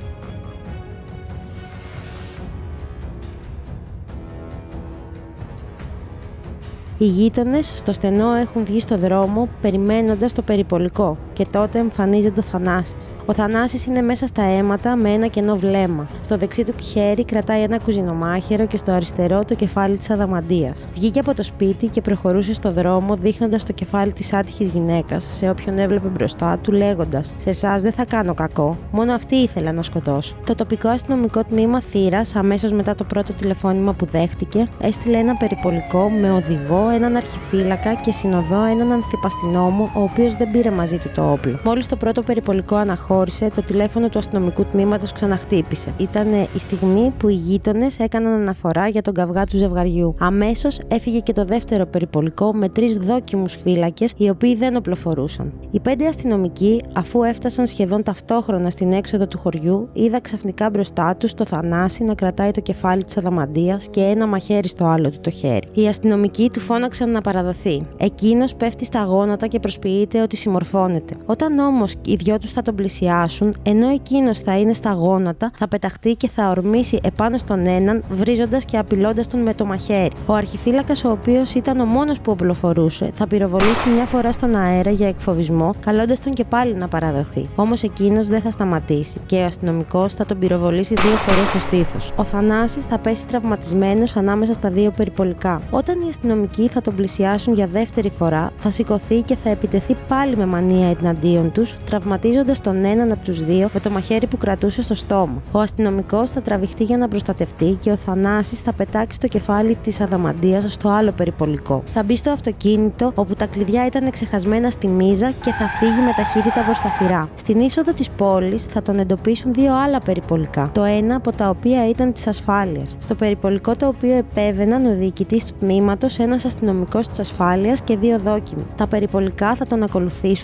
Οι γείτονες στο στενό έχουν βγει στο δρόμο περιμένοντας το περιπολικό και τότε εμφανίζεται ο Θανάσης. Ο Θανάσης είναι μέσα στα αίματα με ένα κενό βλέμμα. Στο δεξί του χέρι κρατάει ένα κουζινομάχαιρο και στο αριστερό το κεφάλι της Αδαμαντίας. Βγήκε από το σπίτι και προχωρούσε στο δρόμο, δείχνοντας το κεφάλι της άτυχης γυναίκας σε όποιον έβλεπε μπροστά του, λέγοντας: «Σε εσάς δεν θα κάνω κακό, μόνο αυτή ήθελα να σκοτώσω». Το τοπικό αστυνομικό τμήμα Θήρας, αμέσως μετά το πρώτο τηλεφώνημα που δέχτηκε, έστειλε ένα περιπολικό με οδηγό, έναν αρχιφύλακα και συνοδό έναν ανθιπαστινόμο, ο οποίος δεν πήρε μαζί του το όπλο. Μόλις το πρώτο περιπολικό αναχώρησε, το τηλέφωνο του αστυνομικού τμήματος ξαναχτύπησε. Ήταν η στιγμή που οι γείτονες έκαναν αναφορά για τον καυγά του ζευγαριού. Αμέσως έφυγε και το δεύτερο περιπολικό με 3 δόκιμους φύλακες, οι οποίοι δεν οπλοφορούσαν. Οι 5 αστυνομικοί, αφού έφτασαν σχεδόν ταυτόχρονα στην έξοδο του χωριού, είδα ξαφνικά μπροστά τους το Θανάση να κρατάει το κεφάλι της Αδαμαντίας και ένα μαχαίρι στο άλλο του το χέρι. Οι αστυνομικοί του φώναξαν να παραδοθεί. Εκείνος πέφτει στα γόνατα και προσποιείται ότι συμμορφώνεται. Όταν όμως οι δυο τους θα τον πλησιάσουν, ενώ εκείνος θα είναι στα γόνατα, θα πεταχτεί και θα ορμήσει επάνω στον έναν, βρίζοντας και απειλώντας τον με το μαχαίρι. Ο αρχιφύλακας, ο οποίος ήταν ο μόνος που οπλοφορούσε, θα πυροβολήσει μια φορά στον αέρα για εκφοβισμό, καλώντας τον και πάλι να παραδοθεί. Όμως εκείνος δεν θα σταματήσει και ο αστυνομικός θα τον πυροβολήσει 2 φορές στο στήθος. Ο Θανάσης θα πέσει τραυματισμένος ανάμεσα στα 2 περιπολικά. Όταν οι αστυνομικοί θα τον πλησιάσουν για δεύτερη φορά, θα σηκωθεί και θα επιτεθεί πάλι με μανία εναντίον τους, τραυματίζοντας τον έναν από τους 2 με το μαχαίρι που κρατούσε στο στόμα. Ο αστυνομικός θα τραβηχτεί για να προστατευτεί και ο Θανάσης θα πετάξει το κεφάλι της Αδαμαντίας στο άλλο περιπολικό. Θα μπει στο αυτοκίνητο, όπου τα κλειδιά ήταν ξεχασμένα στη μίζα, και θα φύγει με ταχύτητα προς τα Φυρά. Στην είσοδο της πόλης θα τον εντοπίσουν 2 άλλα περιπολικά, το ένα από τα οποία ήταν της ασφάλειας. Στο περιπολικό το οποίο επέβαιναν ο διοικητής του τμήματος, ένας αστυνομικός της ασφάλειας και 2 δόκιμοι. Τα περιπολικά θα τον ακολουθήσουν με σκοπό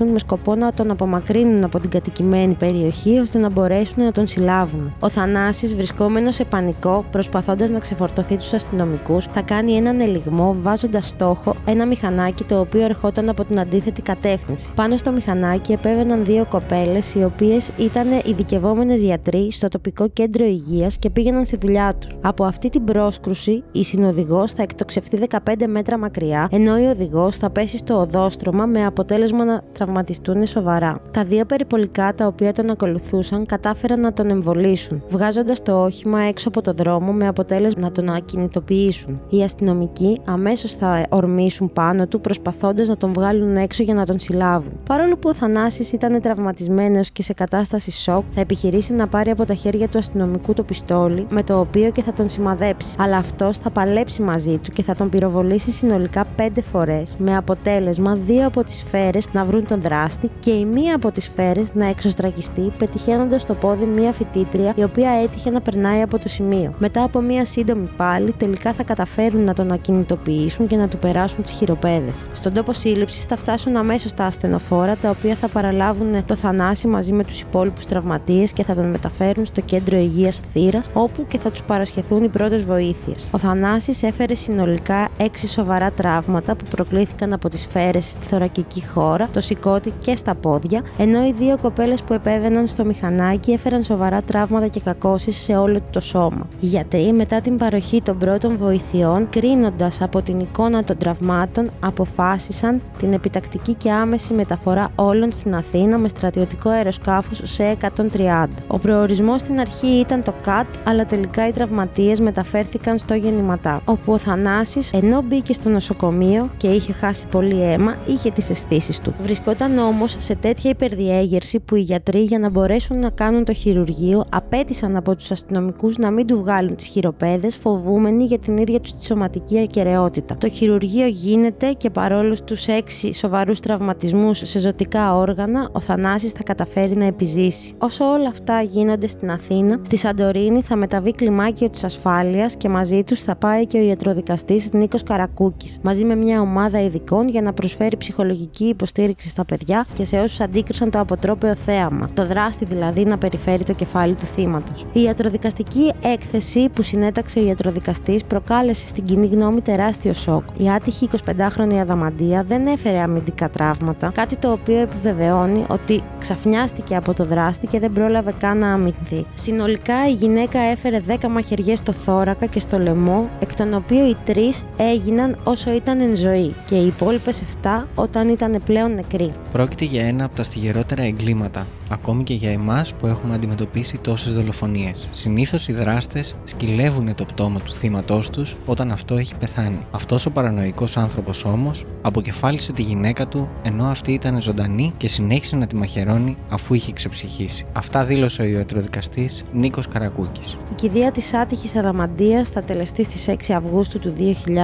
σκοπό να τον απομακρύνουν από την κατοικημένη περιοχή ώστε να μπορέσουν να τον συλλάβουν. Ο Θανάσης, βρισκόμενος σε πανικό, προσπαθώντας να ξεφορτωθεί τους αστυνομικούς, θα κάνει έναν ελιγμό βάζοντας στόχο ένα μηχανάκι το οποίο ερχόταν από την αντίθετη κατεύθυνση. Πάνω στο μηχανάκι επέβαιναν δύο κοπέλες, οι οποίες ήταν ειδικευόμενες γιατροί στο τοπικό κέντρο υγείας και πήγαιναν στη δουλειά τους. Από αυτή την πρόσκρουση, η συνοδηγός θα εκτοξευθεί 15 μέτρα μακριά, ενώ η οδηγός θα πέσει στο οδόστρωμα με αποτέλεσμα να τραυματιστούν σοβαρά. Τα δύο περιπολικά τα οποία τον ακολουθούσαν κατάφεραν να τον εμβολήσουν, βγάζοντας το όχημα έξω από το δρόμο με αποτέλεσμα να τον ακινητοποιήσουν. Οι αστυνομικοί αμέσως θα ορμήσουν πάνω του, προσπαθώντας να τον βγάλουν έξω για να τον συλλάβουν. Παρόλο που ο Θανάσης ήταν τραυματισμένος και σε κατάσταση σοκ, θα επιχειρήσει να πάρει από τα χέρια του αστυνομικού το πιστόλι, με το οποίο και θα τον σημαδέψει. Αλλά αυτός θα παλέψει μαζί του και θα τον πυροβολήσει συνολικά 5 φορές, με αποτέλεσμα 2 από τις σφαίρες να βρουν τον δράστη και η μία από τις σφαίρες να εξωστρακιστεί, πετυχαίνοντας στο πόδι μία φοιτήτρια, η οποία έτυχε να περνάει από το σημείο. Μετά από μία σύντομη πάλη, τελικά θα καταφέρουν να τον ακινητοποιήσουν και να του περάσουν τις χειροπέδες. Στον τόπο σύλληψης θα φτάσουν αμέσως τα ασθενοφόρα, τα οποία θα παραλάβουν το Θανάση μαζί με τους υπόλοιπους τραυματίες και θα τον μεταφέρουν στο κέντρο υγείας Θήρας, όπου και θα τους παρασχεθούν οι πρώτες βοήθειες. Ο Θανάσης έφερε συνολικά 6 σοβαρά τραύματα που προκλήθηκαν από τις σφαίρες στη θωρακική χώρα, το σηκώτη και στα πόδια, ενώ οι δύο κοπέλες που επέβαιναν στο μηχανάκι έφεραν σοβαρά τραύματα και κακώσεις σε όλο το σώμα. Οι γιατροί, μετά την παροχή των πρώτων βοηθειών, κρίνοντας από την εικόνα των τραυμάτων, αποφάσισαν την επιτακτική και άμεση μεταφορά όλων στην Αθήνα με στρατιωτικό αεροσκάφος σε 130. Ο προορισμός στην αρχή ήταν το ΚΑΤ, αλλά τελικά οι τραυματίες μεταφέρθηκαν στο Γεννηματά, όπου ο Θανάσης, ενώ μπήκε στο νοσοκομείο και είχε χάσει πολύ αίμα, είχε τις αισθήσεις του. Βρισκόταν όμως σε τέτοια υπερδιέγερση που οι γιατροί, για να μπορέσουν να κάνουν το χειρουργείο, απέτησαν από τους αστυνομικούς να μην του βγάλουν τις χειροπέδες, φοβούμενοι για την ίδια τους τη σωματική ακεραιότητα. Το χειρουργείο γίνεται και παρόλο τους 6 σοβαρούς τραυματισμούς σε ζωτικά όργανα, ο Θανάσης θα καταφέρει να επιζήσει. Όσο όλα αυτά γίνονται στην Αθήνα, στη Σαντορίνη θα μεταβεί κλιμάκιο της ασφάλειας και μαζί τους θα πάει και ο ιατροδικαστής Νίκος Καρακούκης, μαζί με μια ομάδα ειδικών για να προσφέρει ψυχολογική υποστήριξη στα παιδιά και σε όσους αντίκρισαν το αποτρόπαιο θέαμα, το δράστη δηλαδή να περιφέρει το κεφάλι του θύματος. Η ιατροδικαστική έκθεση που συνέταξε ο ιατροδικαστής προκάλεσε στην κοινή γνώμη τεράστιο σοκ. Η άτυχη 25χρονη Αδαμαντία δεν έφερε αμυντικά τραύματα, κάτι το οποίο επιβεβαιώνει ότι ξαφνιάστηκε από το δράστη και δεν πρόλαβε καν να αμυνθεί. Συνολικά η γυναίκα έφερε 10 μαχαιριές στο θώρακα και στο λαιμό, εκ των οποίων οι 3 έγιναν όσο ήταν εν ζωή και οι υπόλοιπες 7 όταν ήταν πλέον νεκροί. Πρόκειται για ένα από τα στιγερότερα εγκλήματα, ακόμη και για εμάς που έχουμε αντιμετωπίσει τόσες δολοφονίες. Συνήθως οι δράστες σκυλεύουν το πτώμα του θύματός τους όταν αυτό έχει πεθάνει. Αυτός ο παρανοϊκός άνθρωπος όμως αποκεφάλισε τη γυναίκα του ενώ αυτή ήταν ζωντανή και συνέχισε να τη μαχαιρώνει αφού είχε ξεψυχήσει. Αυτά δήλωσε ο ιατροδικαστής Νίκος Καρακούκης. Η κηδεία της άτυχης Αδαμαντίας θα τελεστεί στις 6 Αυγούστου του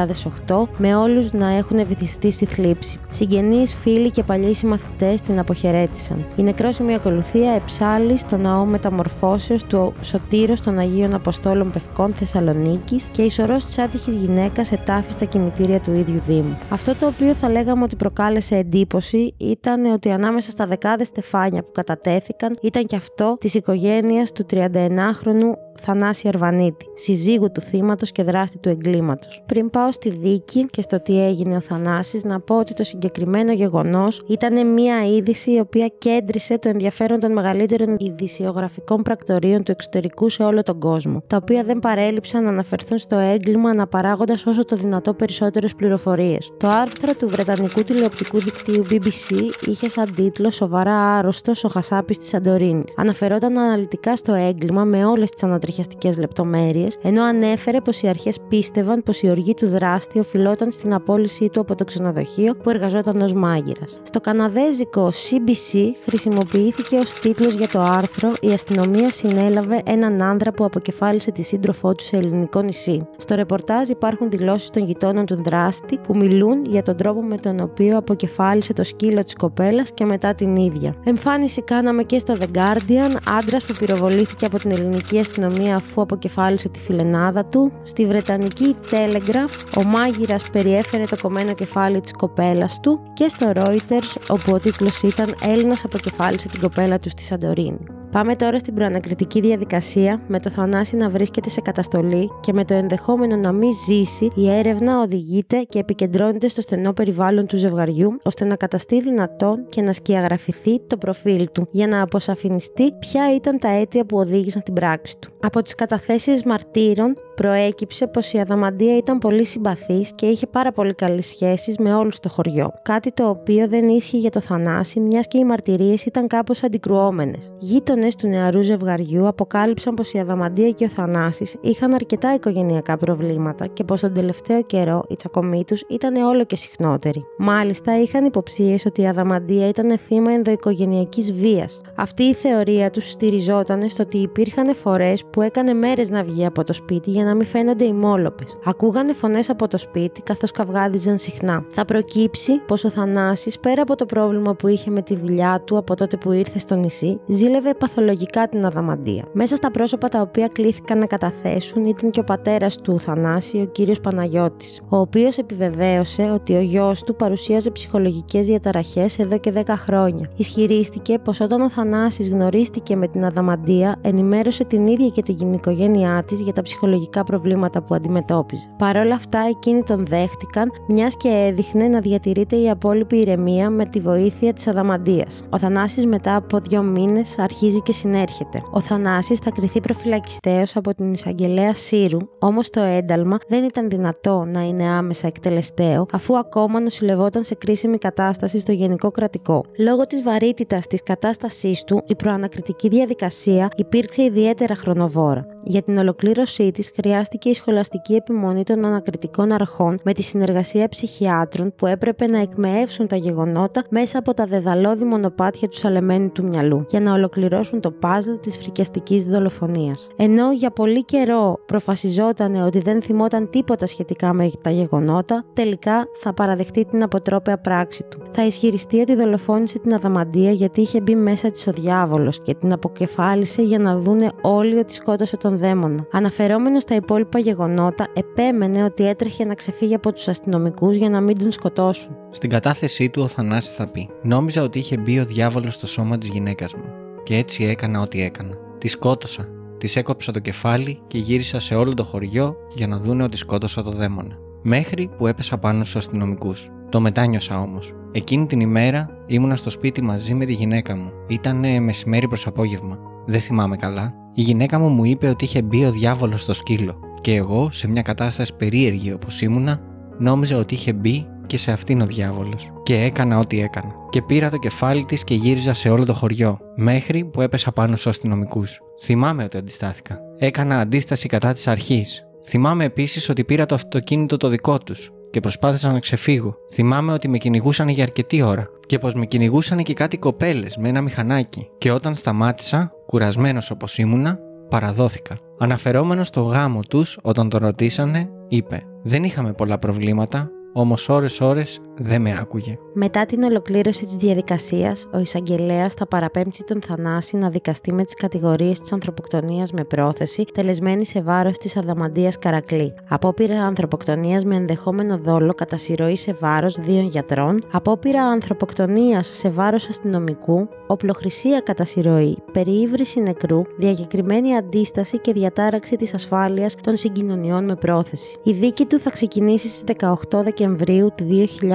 2008, με όλους να έχουν βυθιστεί στη θλίψη. Συγγενείς, φίλοι και παλιοί συμμαθητές την αποχαιρέτησαν. Η νεκρόσιμη ακολουθία εψάλλει στο ναό Μεταμορφώσεως του Σωτήρος των Αγίων Αποστόλων Πευκών Θεσσαλονίκης και η σωρός της άτυχης γυναίκας ετάφη στα κημητήρια του ίδιου Δήμου. Αυτό το οποίο θα λέγαμε ότι προκάλεσε εντύπωση ήταν ότι ανάμεσα στα δεκάδες στεφάνια που κατατέθηκαν ήταν και αυτό της οικογένειας του 39χρονου Θανάση Αρβανίτη, συζύγου του θύματος και δράστη του εγκλήματος. Πριν πάω στη δίκη και στο τι έγινε ο Θανάσης, να πω ότι το συγκεκριμένο γεγονός ήταν μια είδηση η οποία κέντρισε το ενδιαφέρον των μεγαλύτερων ειδησιογραφικών πρακτορείων του εξωτερικού σε όλο τον κόσμο, τα οποία δεν παρέλειψαν να αναφερθούν στο έγκλημα αναπαράγοντας όσο το δυνατό περισσότερες πληροφορίες. Το άρθρο του βρετανικού τηλεοπτικού δικτύου BBC είχε σαν τίτλο «Σοβαρά άρρωστος ο Χασάπης της Σαντορίνης». Αναφερόταν αναλυτικά στο έγκλημα με όλες τις ανατριχιαστικές λεπτομέρειες, ενώ ανέφερε πως οι αρχές πίστευαν πως η οργή του δράστη οφειλόταν στην απόλυσή του από το ξενοδοχείο που εργαζόταν ως μάγειρας. Στο καναδέζικο CBC χρησιμοποιήθηκε ως τίτλος για το άρθρο «Η αστυνομία συνέλαβε έναν άνδρα που αποκεφάλισε τη σύντροφό του σε ελληνικό νησί». Στο ρεπορτάζ υπάρχουν δηλώσεις των γειτόνων του δράστη που μιλούν για τον τρόπο με τον οποίο αποκεφάλισε το σκύλο της κοπέλας και μετά την ίδια. Εμφάνιση κάναμε και στο The Guardian, άντρας που πυροβολήθηκε από την ελληνική αστυνομία νοσοκομεία αφού αποκεφάλισε τη φιλενάδα του. Στη βρετανική Telegraph ο μάγειρας περιέφερε το κομμένο κεφάλι της κοπέλας του. Και στο Reuters, όπου ο τίτλος ήταν «Έλληνας αποκεφάλισε την κοπέλα του στη Σαντορίνη». Πάμε τώρα στην προανακριτική διαδικασία, με το Θανάση να βρίσκεται σε καταστολή και με το ενδεχόμενο να μην ζήσει. Η έρευνα οδηγείται και επικεντρώνεται στο στενό περιβάλλον του ζευγαριού, ώστε να καταστεί δυνατόν και να σκιαγραφηθεί το προφίλ του, για να αποσαφινιστεί ποια ήταν τα αίτια που οδήγησαν την πράξη του. Από τις καταθέσεις μαρτύρων προέκυψε πως η Αδαμαντία ήταν πολύ συμπαθής και είχε πάρα πολύ καλές σχέσεις με όλους στο χωριό. Κάτι το οποίο δεν ίσχυε για το Θανάση, μιας και οι μαρτυρίες ήταν κάπως αντικρουόμενες. Γείτονες του νεαρού ζευγαριού αποκάλυψαν πως η Αδαμαντία και ο Θανάσης είχαν αρκετά οικογενειακά προβλήματα και πως τον τελευταίο καιρό οι τσακωμοί τους ήταν όλο και συχνότεροι. Μάλιστα, είχαν υποψίες ότι η Αδαμαντία ήταν θύμα ενδοοικογενειακής βίας. Αυτή η θεωρία τους στηριζόταν στο ότι υπήρχαν φορές που έκανε μέρες να βγει από το σπίτι για να μην φαίνονται ημόλοπες. Ακούγανε φωνές από το σπίτι καθώς καυγάδιζαν συχνά. Θα προκύψει πως ο Θανάσης, πέρα από το πρόβλημα που είχε με τη δουλειά του από τότε που ήρθε στο νησί, ζήλευε παθολογικά την Αδαμαντία. Μέσα στα πρόσωπα τα οποία κλήθηκαν να καταθέσουν ήταν και ο πατέρας του Θανάση, ο κύριος Παναγιώτης, ο οποίος επιβεβαίωσε ότι ο γιος του παρουσίαζε ψυχολογικές διαταραχές εδώ και 10 χρόνια. Ισχυρίστηκε πως όταν ο Θανάσης γνωρίστηκε με την Αδαμαντία, ενημέρωσε την ίδια και την οικογένειά της για τα ψυχολογικά προβλήματα που αντιμετώπιζε. Παρ' όλα αυτά, εκείνοι τον δέχτηκαν, μιας και έδειχνε να διατηρείται η απόλυτη ηρεμία με τη βοήθεια της Αδαμαντίας. Ο Θανάσης μετά από 2 μήνες αρχίζει και συνέρχεται. Ο Θανάσης θα κριθεί προφυλακιστέως από την εισαγγελέα Σύρου, όμως το ένταλμα δεν ήταν δυνατό να είναι άμεσα εκτελεστέο, αφού ακόμα νοσηλευόταν σε κρίσιμη κατάσταση στο Γενικό Κρατικό. Λόγω της βαρύτητας της κατάστασής του, η προανακριτική διαδικασία υπήρξε ιδιαίτερα χρονοβόρα. Για την ολοκλήρωσή της χρειάστηκε η σχολαστική επιμονή των ανακριτικών αρχών με τη συνεργασία ψυχιάτρων που έπρεπε να εκμεεύσουν τα γεγονότα μέσα από τα δεδαλώδη μονοπάτια του σαλεμένου του μυαλού, για να ολοκληρώσουν το παζλ της φρικιαστικής δολοφονίας. Ενώ για πολύ καιρό προφασιζόταν ότι δεν θυμόταν τίποτα σχετικά με τα γεγονότα, τελικά θα παραδεχτεί την αποτρόπαια πράξη του. Θα ισχυριστεί ότι δολοφόνησε την Αδαμαντία γιατί είχε μπει μέσα της ο διάβολος και την αποκεφάλισε για να δούνε όλοι ότι σκότωσε τον δαίμονα. Αναφερόμενος στα υπόλοιπα γεγονότα, επέμενε ότι έτρεχε να ξεφύγει από τους αστυνομικούς για να μην τον σκοτώσουν. Στην κατάθεσή του, ο Θανάσης θα πει: «Νόμιζα ότι είχε μπει ο διάβολος στο σώμα της γυναίκας μου. Και έτσι έκανα ό,τι έκανα. Τη σκότωσα. Της έκοψα το κεφάλι και γύρισα σε όλο το χωριό για να δούνε ότι σκότωσα το δαίμονα. Μέχρι που έπεσα πάνω στους αστυνομικούς. Το μετάνιωσα όμως. Εκείνη την ημέρα ήμουνα στο σπίτι μαζί με τη γυναίκα μου. Ήτανε μεσημέρι προς απόγευμα. Δεν θυμάμαι καλά. Η γυναίκα μου είπε ότι είχε μπει ο διάβολος στο σκύλο. Και εγώ, σε μια κατάσταση περίεργη όπως ήμουνα, νόμιζα ότι είχε μπει και σε αυτήν ο διάβολος. Και έκανα ό,τι έκανα. Και πήρα το κεφάλι της και γύριζα σε όλο το χωριό. Μέχρι που έπεσα πάνω στους αστυνομικούς. Θυμάμαι ότι αντιστάθηκα. Έκανα αντίσταση κατά της αρχής. Θυμάμαι επίσης ότι πήρα το αυτοκίνητο το δικό τους και προσπάθησα να ξεφύγω. Θυμάμαι ότι με κυνηγούσαν για αρκετή ώρα και πως με κυνηγούσαν και κάτι κοπέλες με ένα μηχανάκι. Και όταν σταμάτησα, κουρασμένος όπως ήμουνα, παραδόθηκα. Αναφερόμενος στο γάμο τους, όταν τον ρωτήσανε, είπε: «Δεν είχαμε πολλά προβλήματα, όμως ώρες δεν με άκουγε». Μετά την ολοκλήρωση της διαδικασίας, ο εισαγγελέας θα παραπέμψει τον Θανάση να δικαστεί με τις κατηγορίες της ανθρωποκτονίας με πρόθεση, τελεσμένη σε βάρος της Αδαμαντίας Καρακλή, απόπειρα ανθρωποκτονίας με ενδεχόμενο δόλο κατά συρροή σε βάρος 2 γιατρών, απόπειρα ανθρωποκτονίας σε βάρος αστυνομικού, οπλοχρησία κατά συρροή, περιύβρηση νεκρού, διακεκριμένη αντίσταση και διατάραξη της ασφάλειας των συγκοινωνιών με πρόθεση. Η δίκη του θα ξεκινήσει στις 18 Δεκεμβρίου του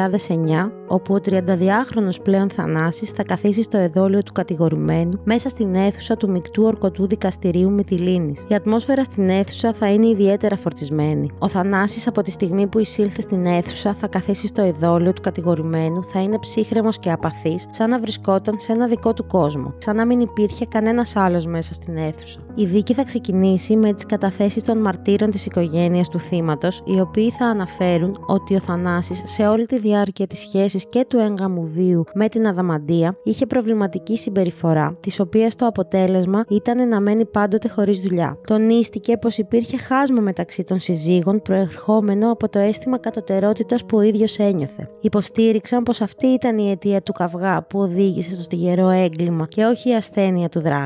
2009, όπου ο 32χρονος πλέον Θανάσης θα καθίσει στο εδόλιο του κατηγορουμένου μέσα στην αίθουσα του Μεικτού Ορκωτού Δικαστηρίου Μυτιλήνης. Η ατμόσφαιρα στην αίθουσα θα είναι ιδιαίτερα φορτισμένη. Ο Θανάσης, από τη στιγμή που εισήλθε στην αίθουσα, θα καθίσει στο εδόλιο του κατηγορουμένου, θα είναι ψύχρεμος και απαθής, σαν να βρισκόταν σε ένα δικό του κόσμο, σαν να μην υπήρχε κανένας άλλος μέσα στην αίθουσα. Η δίκη θα ξεκινήσει με τις καταθέσεις των μαρτύρων της οικογένειας του θύματος, οι οποίοι θα αναφέρουν ότι ο Θανάσης σε όλη τη διάρκεια της σχέσης και του έγγαμου βίου με την Αδαμαντία είχε προβληματική συμπεριφορά, της οποίας το αποτέλεσμα ήταν να μένει πάντοτε χωρίς δουλειά. Τονίστηκε πως υπήρχε χάσμα μεταξύ των συζύγων προερχόμενο από το αίσθημα κατωτερότητας που ο ίδιος ένιωθε. Υποστήριξαν πως αυτή ήταν η αιτία του καυγά που οδήγησε στο στιγερό έγκλημα και όχι η ασθένεια του δράστη.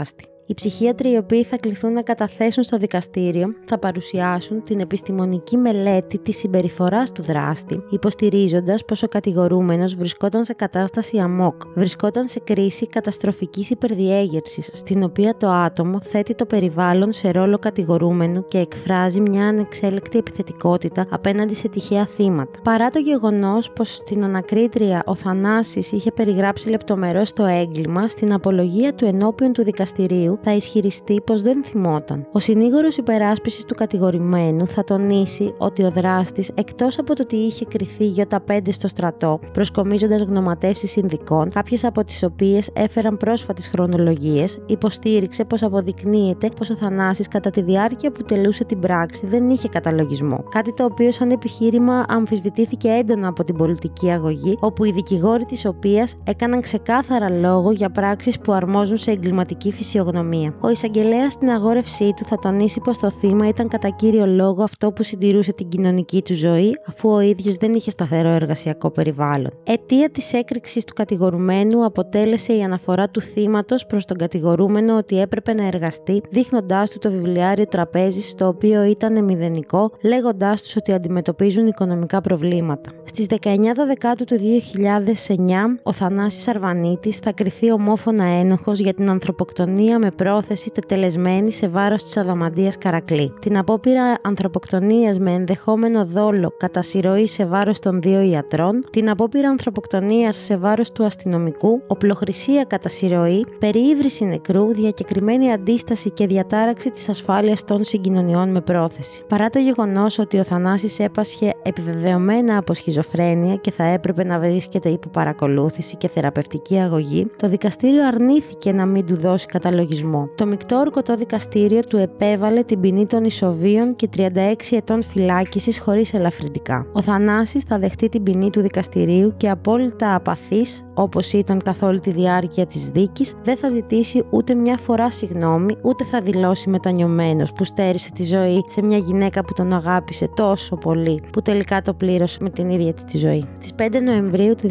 Οι ψυχίατροι οι οποίοι θα κληθούν να καταθέσουν στο δικαστήριο θα παρουσιάσουν την επιστημονική μελέτη της συμπεριφοράς του δράστη, υποστηρίζοντας πως ο κατηγορούμενος βρισκόταν σε κατάσταση αμόκ, βρισκόταν σε κρίση καταστροφικής υπερδιέγερσης, στην οποία το άτομο θέτει το περιβάλλον σε ρόλο κατηγορούμενου και εκφράζει μια ανεξέλεκτη επιθετικότητα απέναντι σε τυχαία θύματα. Παρά το γεγονός πως στην ανακρίτρια ο Θανάσης είχε περιγράψει λεπτομερώς το έγκλημα, στην απολογία του ενώπιον του δικαστηρίου θα ισχυριστεί πως δεν θυμόταν. Ο συνήγορος υπεράσπισης του κατηγορημένου θα τονίσει ότι ο δράστης, εκτός από το ότι είχε κριθεί Ι5 στο στρατό, προσκομίζοντας γνωματεύσεις συνδικών, κάποιες από τις οποίες έφεραν πρόσφατες χρονολογίες, υποστήριξε πως αποδεικνύεται πως ο Θανάσης κατά τη διάρκεια που τελούσε την πράξη δεν είχε καταλογισμό. Κάτι το οποίο σαν επιχείρημα αμφισβητήθηκε έντονα από την πολιτική αγωγή, όπου οι δικηγόροι της οποίας έκαναν ξεκάθαρα λόγο για πράξεις που αρμόζουν σε εγκληματική φυσιογνωμία. Ο εισαγγελέας στην αγόρευσή του θα τονίσει πως το θύμα ήταν κατά κύριο λόγο αυτό που συντηρούσε την κοινωνική του ζωή, αφού ο ίδιος δεν είχε σταθερό εργασιακό περιβάλλον. Αιτία της έκρηξης του κατηγορουμένου αποτέλεσε η αναφορά του θύματος προς τον κατηγορούμενο ότι έπρεπε να εργαστεί, δείχνοντάς του το βιβλιάριο τραπέζης, το οποίο ήταν μηδενικό, λέγοντάς τους ότι αντιμετωπίζουν οικονομικά προβλήματα. Στις 19 Δεκάτου του 2009, ο Θανάσης Αρβανίτης θα κριθεί ομόφωνα ένοχος για την ανθρωποκτονία με πρόθεση τετελεσμένη σε βάρος της Αδαμαντίας Καρακλή, την απόπειρα ανθρωποκτονίας με ενδεχόμενο δόλο κατά συρροή σε βάρος των 2 ιατρών, την απόπειρα ανθρωποκτονίας σε βάρος του αστυνομικού, οπλοχρησία κατά συρροή, περιύβρηση νεκρού, διακεκριμένη αντίσταση και διατάραξη της ασφάλειας των συγκοινωνιών με πρόθεση. Παρά το γεγονός ότι ο Θανάσης έπασχε επιβεβαιωμένα από σχιζοφρένεια και θα έπρεπε να βρίσκεται υπό παρακολούθηση και θεραπευτική αγωγή, το δικαστήριο αρνήθηκε να μην του δώσει καταλογισμό. Το μεικτό ορκωτό δικαστήριο του επέβαλε την ποινή των ισοβίων και 36 ετών φυλάκισης χωρίς ελαφρυντικά. Ο Θανάσης θα δεχτεί την ποινή του δικαστηρίου και απόλυτα απαθής, όπως ήταν καθ' όλη τη διάρκεια της δίκης, δεν θα ζητήσει ούτε μια φορά συγγνώμη, ούτε θα δηλώσει μετανιωμένος που στέρισε τη ζωή σε μια γυναίκα που τον αγάπησε τόσο πολύ, που τελικά το πλήρωσε με την ίδια της τη ζωή. Στις 5 Νοεμβρίου του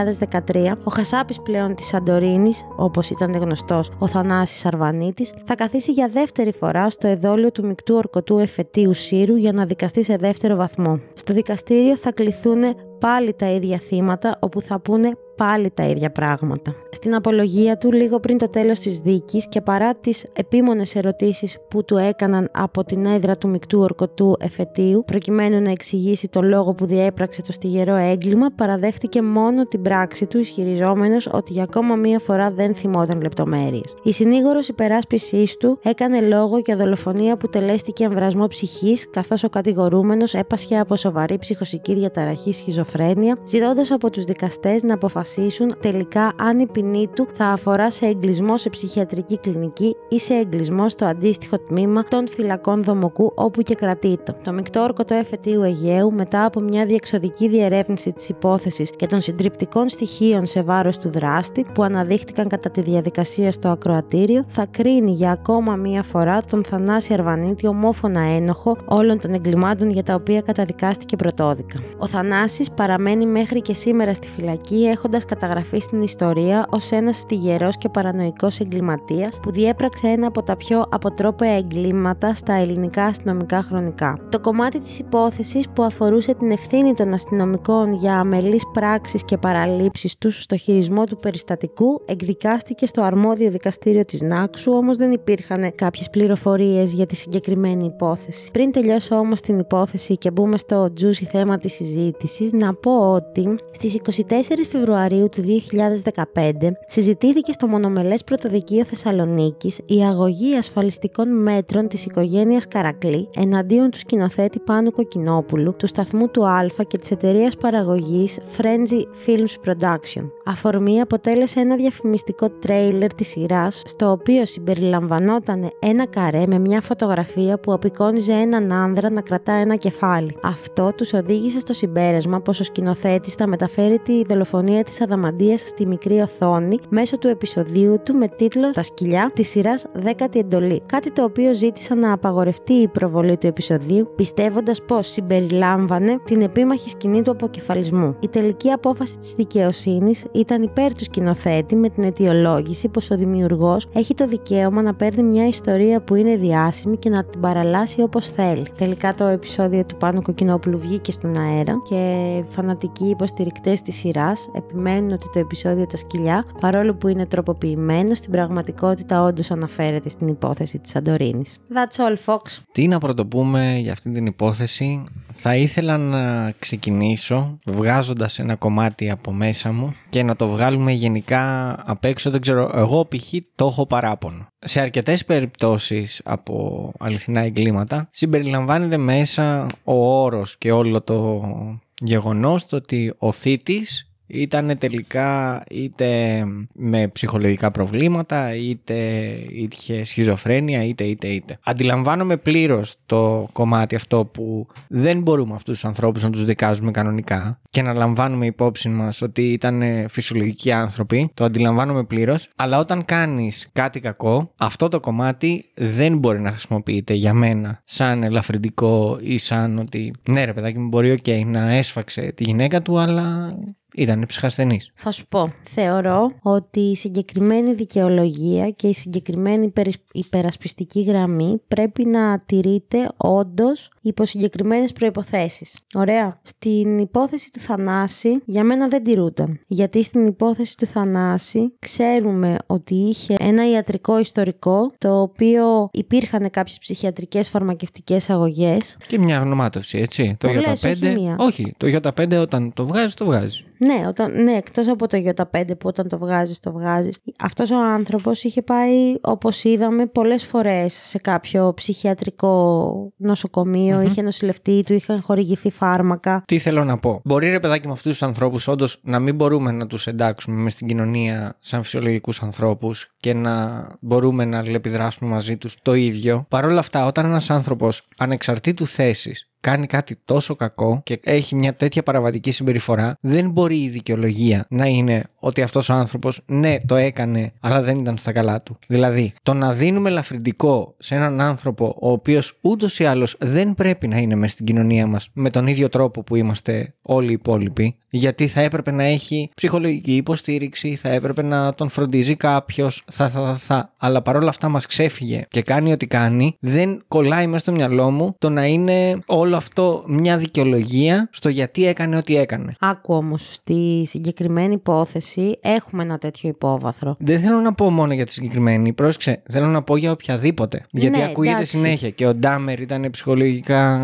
2013, ο χασάπης πλέον της Σαντορίνης, όπως ήταν γνωστός ο Θανάσης Αρβανίτης, θα καθίσει για δεύτερη φορά στο εδόλιο του μεικτού ορκωτού εφετείου Σύρου για να δικαστεί σε δεύτερο βαθμό. Στο δικαστήριο θα κληθούν πάλι τα ίδια θύματα, όπου θα πούνε πάλι τα ίδια πράγματα. Στην απολογία του, λίγο πριν το τέλος της δίκης και παρά τις επίμονες ερωτήσεις που του έκαναν από την έδρα του μεικτού ορκωτού εφετείου, προκειμένου να εξηγήσει το λόγο που διέπραξε το στιγερό έγκλημα, παραδέχτηκε μόνο την πράξη του, ισχυριζόμενος ότι για ακόμα μία φορά δεν θυμόταν λεπτομέρειες. Η συνήγορος υπεράσπισής του έκανε λόγο για δολοφονία που τελέστηκε εμβρασμό ψυχής, καθώς ο κατηγορούμενος έπασχε από σοβαρή ψυχοσική διαταραχή σχιζοφρένεια, ζητώντας από τους δικαστές να αποφασίσουν τελικά αν η ποινή του θα αφορά σε εγκλισμό σε ψυχιατρική κλινική ή σε εγκλισμό στο αντίστοιχο τμήμα των φυλακών Δομοκού, όπου και κρατείτο. Το μεικτό ορκωτό εφετείου Αιγαίου, μετά από μια διεξοδική διερεύνηση της υπόθεσης και των συντριπτικών στοιχείων σε βάρος του δράστη που αναδείχτηκαν κατά τη διαδικασία στο ακροατήριο, θα κρίνει για ακόμα μία φορά τον Θανάση Αρβανίτη ομόφωνα ένοχο όλων των εγκλημάτων για τα οποία καταδικάστηκε πρωτόδικα. Ο Θανάσης παραμένει μέχρι και σήμερα στη φυλακή, έχοντας καταγραφεί στην ιστορία ως ένας στιγερός και παρανοϊκός εγκληματίας που διέπραξε ένα από τα πιο αποτρόπαια εγκλήματα στα ελληνικά αστυνομικά χρονικά. Το κομμάτι της υπόθεσης που αφορούσε την ευθύνη των αστυνομικών για αμελείς πράξεις και παραλήψεις τους στο χειρισμό του περιστατικού εκδικάστηκε στο αρμόδιο δικαστήριο της Νάξου, όμως δεν υπήρχαν κάποιες πληροφορίες για τη συγκεκριμένη υπόθεση. Πριν τελειώσω όμως την υπόθεση και μπούμε στο juicy θέμα της συζήτησης, να πω ότι στις 24 Φεβρουαρίου του 2015 συζητήθηκε στο Μονομελές Πρωτοδικείο Θεσσαλονίκης η αγωγή ασφαλιστικών μέτρων της οικογένειας Καρακλή εναντίον του σκηνοθέτη Πάνου Κοκκινόπουλου, του σταθμού του Α και της εταιρείας παραγωγής Frenzy Films Production. Αφορμή αποτέλεσε ένα διαφημιστικό τρέιλερ της σειράς, στο οποίο συμπεριλαμβανόταν ένα καρέ με μια φωτογραφία που απεικόνιζε έναν άνδρα να κρατά ένα κεφάλι. Αυτό τους οδήγησε στο συμπέρασμα πως πως ο σκηνοθέτης θα μεταφέρει τη δολοφονία της Αδαμαντίας στη μικρή οθόνη μέσω του επεισοδίου του με τίτλο «Τα σκυλιά» της σειράς 10η εντολή. Κάτι το οποίο ζήτησαν να απαγορευτεί η προβολή του επεισοδίου, πιστεύοντας πως συμπεριλάμβανε την επίμαχη σκηνή του αποκεφαλισμού. Η τελική απόφαση της δικαιοσύνης ήταν υπέρ του σκηνοθέτη με την αιτιολόγηση πως ο δημιουργός έχει το δικαίωμα να παίρνει μια ιστορία που είναι διάσημη και να την παραλλάσει όπως θέλει. Τελικά το επεισόδιο του Πάνου Κοκκινόπουλου βγήκε στον αέρα και φανατικοί υποστηρικτές της σειράς επιμένουν ότι το επεισόδιο «Τα σκυλιά», παρόλο που είναι τροποποιημένο, στην πραγματικότητα όντως αναφέρεται στην υπόθεση της Σαντορίνης. That's all, Fox. Τι να πρωτοπούμε για αυτή την υπόθεση? Θα ήθελα να ξεκινήσω βγάζοντας ένα κομμάτι από μέσα μου και να το βγάλουμε γενικά απ' έξω. Δεν ξέρω, εγώ π.χ. το έχω παράπονο. Σε αρκετές περιπτώσεις από αληθινά εγκλήματα συμπεριλαμβάνεται μέσα ο όρος και όλο το γεγονός το ότι ο θήτης ήταν τελικά είτε με ψυχολογικά προβλήματα, είτε είχε σχιζοφρένεια, είτε. Αντιλαμβάνομαι πλήρως το κομμάτι αυτό που δεν μπορούμε αυτούς τους ανθρώπους να τους δικάζουμε κανονικά και να λαμβάνουμε υπόψη μας ότι ήταν φυσιολογικοί άνθρωποι. Το αντιλαμβάνομαι πλήρως, αλλά όταν κάνεις κάτι κακό, αυτό το κομμάτι δεν μπορεί να χρησιμοποιείται για μένα σαν ελαφρυντικό ή σαν ότι ναι ρε παιδάκι μου, μπορεί να έσφαξε τη γυναίκα του, αλλά ήταν ψυχασθενής. Θα σου πω, θεωρώ ότι η συγκεκριμένη δικαιολογία και η συγκεκριμένη υπερασπιστική γραμμή πρέπει να τηρείται όντως υπό συγκεκριμένες προϋποθέσεις. Ωραία. Στην υπόθεση του Θανάση για μένα δεν τηρούνταν. Γιατί στην υπόθεση του Θανάση ξέρουμε ότι είχε ένα ιατρικό ιστορικό, το οποίο υπήρχαν κάποιες ψυχιατρικές φαρμακευτικές αγωγές. Και μια γνωμάτευση, έτσι. Το Ι5. Όχι, το Ι5 όταν το βγάζεις, το βγάζεις. Ναι, εκτός από το Ι5 που όταν το βγάζεις, το βγάζεις. Αυτός ο άνθρωπος είχε πάει, όπως είδαμε, πολλές φορές σε κάποιο ψυχιατρικό νοσοκομείο, είχε νοσηλευτεί, του είχαν χορηγηθεί φάρμακα. Τι θέλω να πω. Μπορεί ρε παιδάκι με αυτούς τους ανθρώπους όντως να μην μπορούμε να τους εντάξουμε μες στην κοινωνία σαν φυσιολογικούς ανθρώπους και να μπορούμε να αλληλεπιδράσουμε μαζί τους το ίδιο. Παρ' όλα αυτά, όταν ένας άνθρωπος ανεξαρτήτου θέσης κάνει κάτι τόσο κακό και έχει μια τέτοια παραβατική συμπεριφορά, δεν μπορεί η δικαιολογία να είναι ότι αυτός ο άνθρωπος ναι το έκανε αλλά δεν ήταν στα καλά του. Δηλαδή, το να δίνουμε ελαφρυντικό σε έναν άνθρωπο ο οποίος ούτως ή άλλως δεν πρέπει να είναι μες στην κοινωνία μας με τον ίδιο τρόπο που είμαστε όλοι οι υπόλοιποι, γιατί θα έπρεπε να έχει ψυχολογική υποστήριξη, θα έπρεπε να τον φροντίζει κάποιος, αλλά παρόλα αυτά μας ξέφυγε και κάνει ό,τι κάνει, δεν κολλάει μέσα στο μυαλό μου το να είναι όλο αυτό μια δικαιολογία στο γιατί έκανε ό,τι έκανε. Άκου όμως, στη συγκεκριμένη υπόθεση έχουμε ένα τέτοιο υπόβαθρο. Δεν θέλω να πω μόνο για τη συγκεκριμένη, πρόσεξε, θέλω να πω για οποιαδήποτε. Γιατί ακούγεται εντάξει συνέχεια και ο Ντάμερ ήταν ψυχολογικά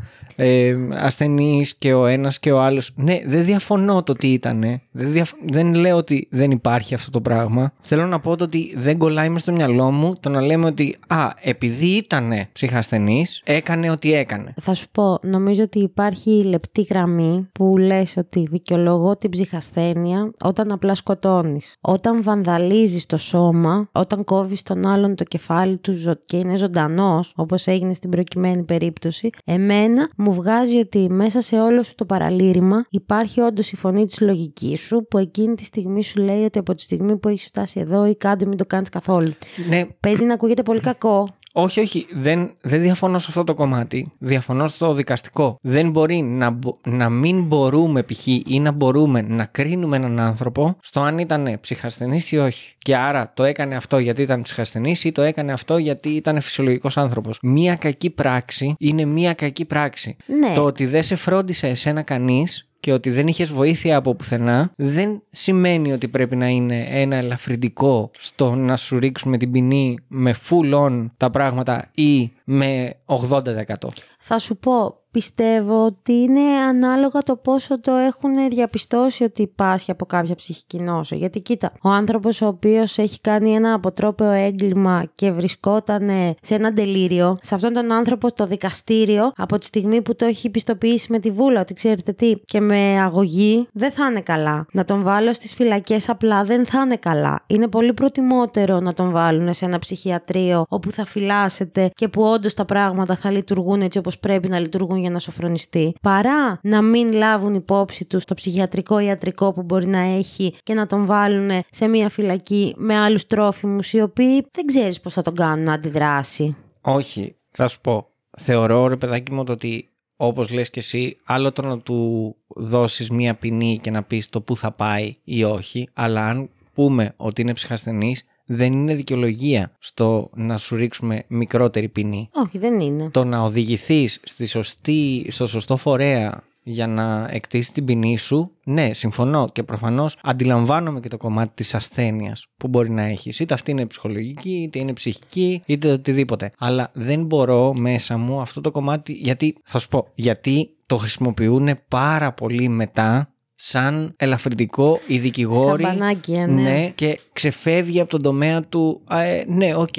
ασθενής και ο ένας και ο άλλος. Ναι, δεν διαφωνώ το τι ήτανε. Δεν λέω ότι δεν υπάρχει αυτό το πράγμα. Θέλω να πω ότι δεν κολλάει μες στο μυαλό μου το να λέμε ότι επειδή ήτανε ψυχασθενής, έκανε ό,τι έκανε. Θα σου πω, νομίζω ότι υπάρχει λεπτή γραμμή που λες ότι δικαιολογώ την ψυχασθένεια όταν απλά σκοτώνεις. Όταν βανδαλίζεις το σώμα, όταν κόβεις τον άλλον το κεφάλι του και είναι ζωντανός, όπως έγινε στην προκειμένη περίπτωση, εμένα μου βγάζει ότι μέσα σε όλο σου το παραλήρημα υπάρχει όντως η φωνή της λογικής σου που εκείνη τη στιγμή σου λέει ότι από τη στιγμή που έχεις φτάσει εδώ ή κάτω μην το κάνεις καθόλου. Ναι. Παίζει να ακούγεται πολύ κακό. Όχι, δεν διαφωνώ σε αυτό το κομμάτι. Διαφωνώ στο δικαστικό. Δεν μπορεί να μην μπορούμε π.χ. ή να μπορούμε να κρίνουμε έναν άνθρωπο στο αν ήταν ψυχασθενής ή όχι. Και άρα το έκανε αυτό γιατί ήταν ψυχασθενής ή το έκανε αυτό γιατί ήταν φυσιολογικός άνθρωπος. Μία κακή πράξη είναι μία κακή πράξη. Ναι. Το ότι δεν σε φρόντισε εσένα κανείς και ότι δεν είχες βοήθεια από πουθενά δεν σημαίνει ότι πρέπει να είναι ένα ελαφρυντικό στο να σου ρίξουμε την ποινή με full on τα πράγματα ή με 80%. Θα σου πω, πιστεύω ότι είναι ανάλογα το πόσο το έχουν διαπιστώσει ότι υπάρχει από κάποια ψυχική νόσο. Γιατί κοίτα, ο άνθρωπος ο οποίος έχει κάνει ένα αποτρόπαιο έγκλημα και βρισκόταν σε ένα ντελήριο, σε αυτόν τον άνθρωπο το δικαστήριο, από τη στιγμή που το έχει πιστοποιήσει με τη βούλα, ότι ξέρετε τι, και με αγωγή, δεν θα είναι καλά. Να τον βάλω στις φυλακές απλά δεν θα είναι καλά. Είναι πολύ προτιμότερο να τον βάλουν σε ένα ψυχιατρίο όπου θα φυλάσσεται και που όντως τα πράγματα θα λειτουργούν έτσι όπως πρέπει να λειτουργούν για να σοφρονιστεί, παρά να μην λάβουν υπόψη τους το ψυχιατρικό ιατρικό που μπορεί να έχει και να τον βάλουν σε μια φυλακή με άλλους τρόφιμους οι οποίοι δεν ξέρεις πώς θα τον κάνουν να αντιδράσει. Όχι, θα σου πω. Θεωρώ, ρε παιδάκι μου, ότι όπως λες και εσύ, άλλο το να του δώσεις μία ποινή και να πεις το πού θα πάει ή όχι, αλλά αν πούμε ότι είναι ψυχασθενής, δεν είναι δικαιολογία στο να σου ρίξουμε μικρότερη ποινή. Όχι, δεν είναι. Το να οδηγηθείς στο σωστό φορέα για να εκτίσεις την ποινή σου, ναι, συμφωνώ και προφανώς αντιλαμβάνομαι και το κομμάτι της ασθένειας που μπορεί να έχεις. Είτε αυτή είναι ψυχολογική, είτε είναι ψυχική, είτε οτιδήποτε. Αλλά δεν μπορώ μέσα μου αυτό το κομμάτι, γιατί θα σου πω, γιατί το χρησιμοποιούν πάρα πολύ μετά σαν ελαφρυντικό οι δικηγόροι. Σαν πανάκια, ναι. Ναι, και ξεφεύγει από τον τομέα του. Ναι, οκ,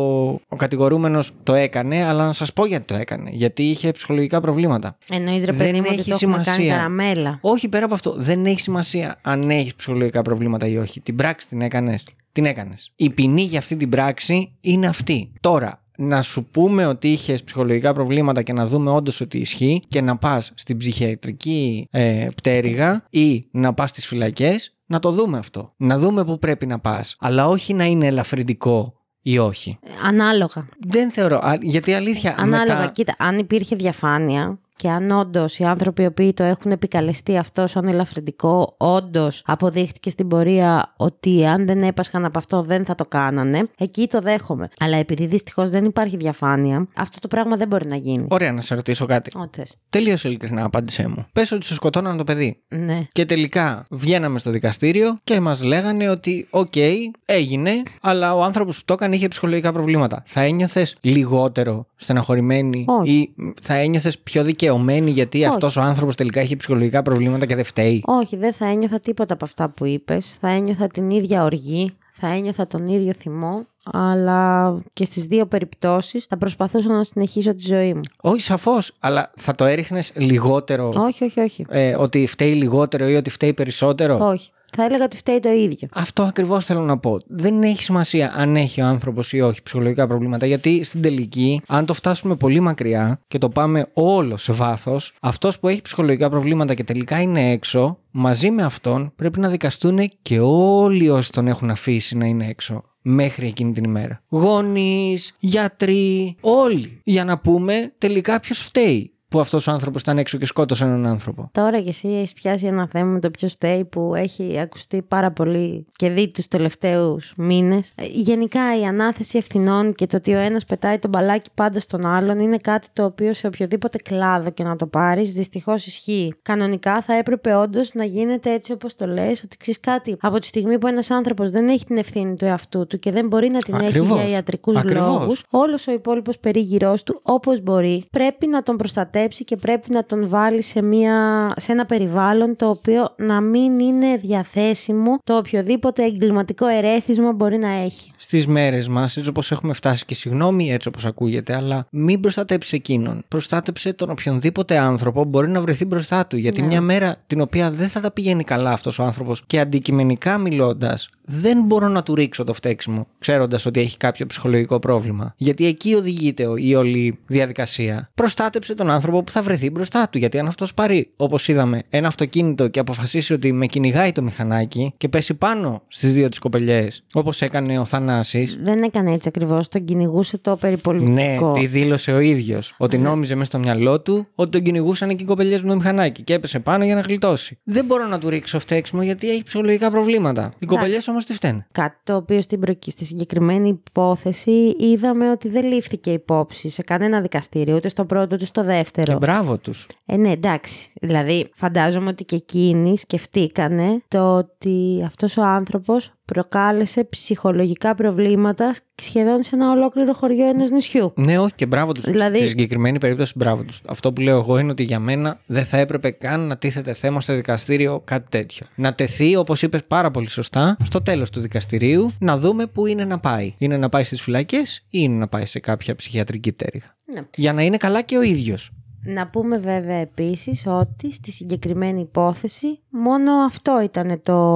ο κατηγορούμενος το έκανε, αλλά να σας πω γιατί το έκανε. Γιατί είχε ψυχολογικά προβλήματα. Εννοείς, ρε παιδί μου, ότι το έχουμε κάνει καραμέλα. Όχι, πέρα από αυτό. Δεν έχει σημασία αν έχεις ψυχολογικά προβλήματα ή όχι. Την πράξη την έκανες. Την έκανες. Η ποινή για αυτή την πράξη είναι αυτή. Τώρα, να σου πούμε ότι είχες ψυχολογικά προβλήματα και να δούμε όντως ότι ισχύει και να πας στην ψυχιατρική πτέρυγα ή να πας στις φυλακές, να το δούμε αυτό. Να δούμε πού πρέπει να πας. Αλλά όχι να είναι ελαφρυντικό ή όχι. Ανάλογα. Δεν θεωρώ. Γιατί αλήθεια. Ανάλογα. Κοίτα, αν υπήρχε διαφάνεια. Και αν όντως οι άνθρωποι οι οποίοι το έχουν επικαλεστεί αυτό σαν ελαφρυντικό, όντως αποδείχτηκε στην πορεία ότι αν δεν έπασχαν από αυτό δεν θα το κάνανε, εκεί το δέχομαι. Αλλά επειδή δυστυχώς δεν υπάρχει διαφάνεια, αυτό το πράγμα δεν μπορεί να γίνει. Ωραία, να σε ρωτήσω κάτι. Τελείως ειλικρινά, απάντησέ μου. Πες ότι σου σκοτώναν το παιδί. Ναι. Και τελικά βγαίναμε στο δικαστήριο και μας λέγανε ότι, οκ, έγινε, αλλά ο άνθρωπος που το έκανε είχε ψυχολογικά προβλήματα. Θα ένιωθες λιγότερο στεναχωρημένη ή θα ένιωθες πιο δικαιωμένη γιατί αυτός ο άνθρωπος τελικά έχει ψυχολογικά προβλήματα και δεν φταίει? Όχι, δεν θα ένιωθα τίποτα από αυτά που είπες. Θα ένιωθα την ίδια οργή, θα ένιωθα τον ίδιο θυμό, αλλά και στις δύο περιπτώσεις θα προσπαθούσα να συνεχίσω τη ζωή μου. Όχι, σαφώς, αλλά θα το έριχνες λιγότερο? Όχι. Ότι φταίει λιγότερο ή ότι φταίει περισσότερο? Όχι. Θα έλεγα ότι φταίει το ίδιο. Αυτό ακριβώς θέλω να πω. Δεν έχει σημασία αν έχει ο άνθρωπος ή όχι ψυχολογικά προβλήματα, γιατί στην τελική, αν το φτάσουμε πολύ μακριά και το πάμε όλο σε βάθος, αυτός που έχει ψυχολογικά προβλήματα και τελικά είναι έξω, μαζί με αυτόν πρέπει να δικαστούν και όλοι όσοι τον έχουν αφήσει να είναι έξω μέχρι εκείνη την ημέρα. Γονείς, γιατροί, όλοι. Για να πούμε τελικά ποιος φταίει που αυτός ο άνθρωπος ήταν έξω και σκότωσε έναν άνθρωπο. Τώρα κι εσύ έχεις πιάσει ένα θέμα με το ποιος φταίει που έχει ακουστεί πάρα πολύ και δει τους τελευταίους μήνες. Γενικά η ανάθεση ευθυνών και το ότι ο ένας πετάει τον μπαλάκι πάντα στον άλλον είναι κάτι το οποίο σε οποιοδήποτε κλάδο και να το πάρεις δυστυχώς ισχύει. Κανονικά θα έπρεπε όντως να γίνεται έτσι όπως το λες, ότι ξέρεις κάτι. Από τη στιγμή που ένας άνθρωπος δεν έχει την ευθύνη του εαυτού του και δεν μπορεί να την έχει για ιατρικούς λόγους, όλος ο υπόλοιπος περίγυρός του, όπως μπορεί, πρέπει να τον προστατεύει και πρέπει να τον βάλει σε ένα περιβάλλον το οποίο να μην είναι διαθέσιμο το οποιοδήποτε εγκληματικό ερέθισμα μπορεί να έχει. Στις μέρες μας, έτσι όπως έχουμε φτάσει, και συγγνώμη έτσι όπως ακούγεται, αλλά μην προστατέψει εκείνον. Προστάτεψε τον οποιονδήποτε άνθρωπο μπορεί να βρεθεί μπροστά του. Γιατί μια μέρα την οποία δεν θα τα πηγαίνει καλά αυτός ο άνθρωπος και αντικειμενικά μιλώντας, δεν μπορώ να του ρίξω το φταίξιμο, ξέροντας ότι έχει κάποιο ψυχολογικό πρόβλημα. Γιατί εκεί οδηγείται η όλη διαδικασία. Προστάτεψε τον άνθρωπο που θα βρεθεί μπροστά του. Γιατί αν αυτός πάρει, όπως είδαμε, ένα αυτοκίνητο και αποφασίσει ότι με κυνηγάει το μηχανάκι και πέσει πάνω στις δύο τις κοπελιές, όπως έκανε ο Θανάσης. Δεν έκανε έτσι ακριβώς. Τον κυνηγούσε το περιπολιτικό. Ναι, τη δήλωσε ο ίδιος. Ότι νόμιζε μέσα στο μυαλό του ότι τον κυνηγούσαν και οι κοπελιές με το μηχανάκι και έπεσε πάνω για να γλιτώσει. Δεν μπορώ να του ρίξω φταίξιμο γιατί έχει ψυχολογικά προβλήματα. Οι κοπελιές όμως τι φταίνε. Κάτι το οποίο στη συγκεκριμένη υπόθεση είδαμε ότι δεν λήφθηκε υπόψη σε κανένα δικαστήριο, ούτε στο πρώτο ούτε στο δεύτερο. Και μπράβο τους. Ναι, εντάξει. Δηλαδή, φαντάζομαι ότι και εκείνοι σκεφτήκανε το ότι αυτός ο άνθρωπος προκάλεσε ψυχολογικά προβλήματα σχεδόν σε ένα ολόκληρο χωριό ενός νησιού. Ναι, όχι, και μπράβο τους. Δηλαδή... Στη συγκεκριμένη περίπτωση, μπράβο τους. Αυτό που λέω εγώ είναι ότι για μένα δεν θα έπρεπε καν να τίθεται θέμα στο δικαστήριο κάτι τέτοιο. Να τεθεί, όπως είπες πάρα πολύ σωστά, στο τέλος του δικαστηρίου, να δούμε πού είναι να πάει. Είναι να πάει στις φυλακές ή είναι να πάει σε κάποια ψυχιατρική πτέρυγα. Ναι. Για να είναι καλά και ο ίδιος. Να πούμε βέβαια επίσης ότι στη συγκεκριμένη υπόθεση μόνο αυτό ήταν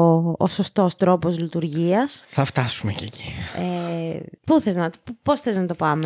ο σωστός τρόπος λειτουργίας. Θα φτάσουμε και εκεί. Πώς θες να το πάμε?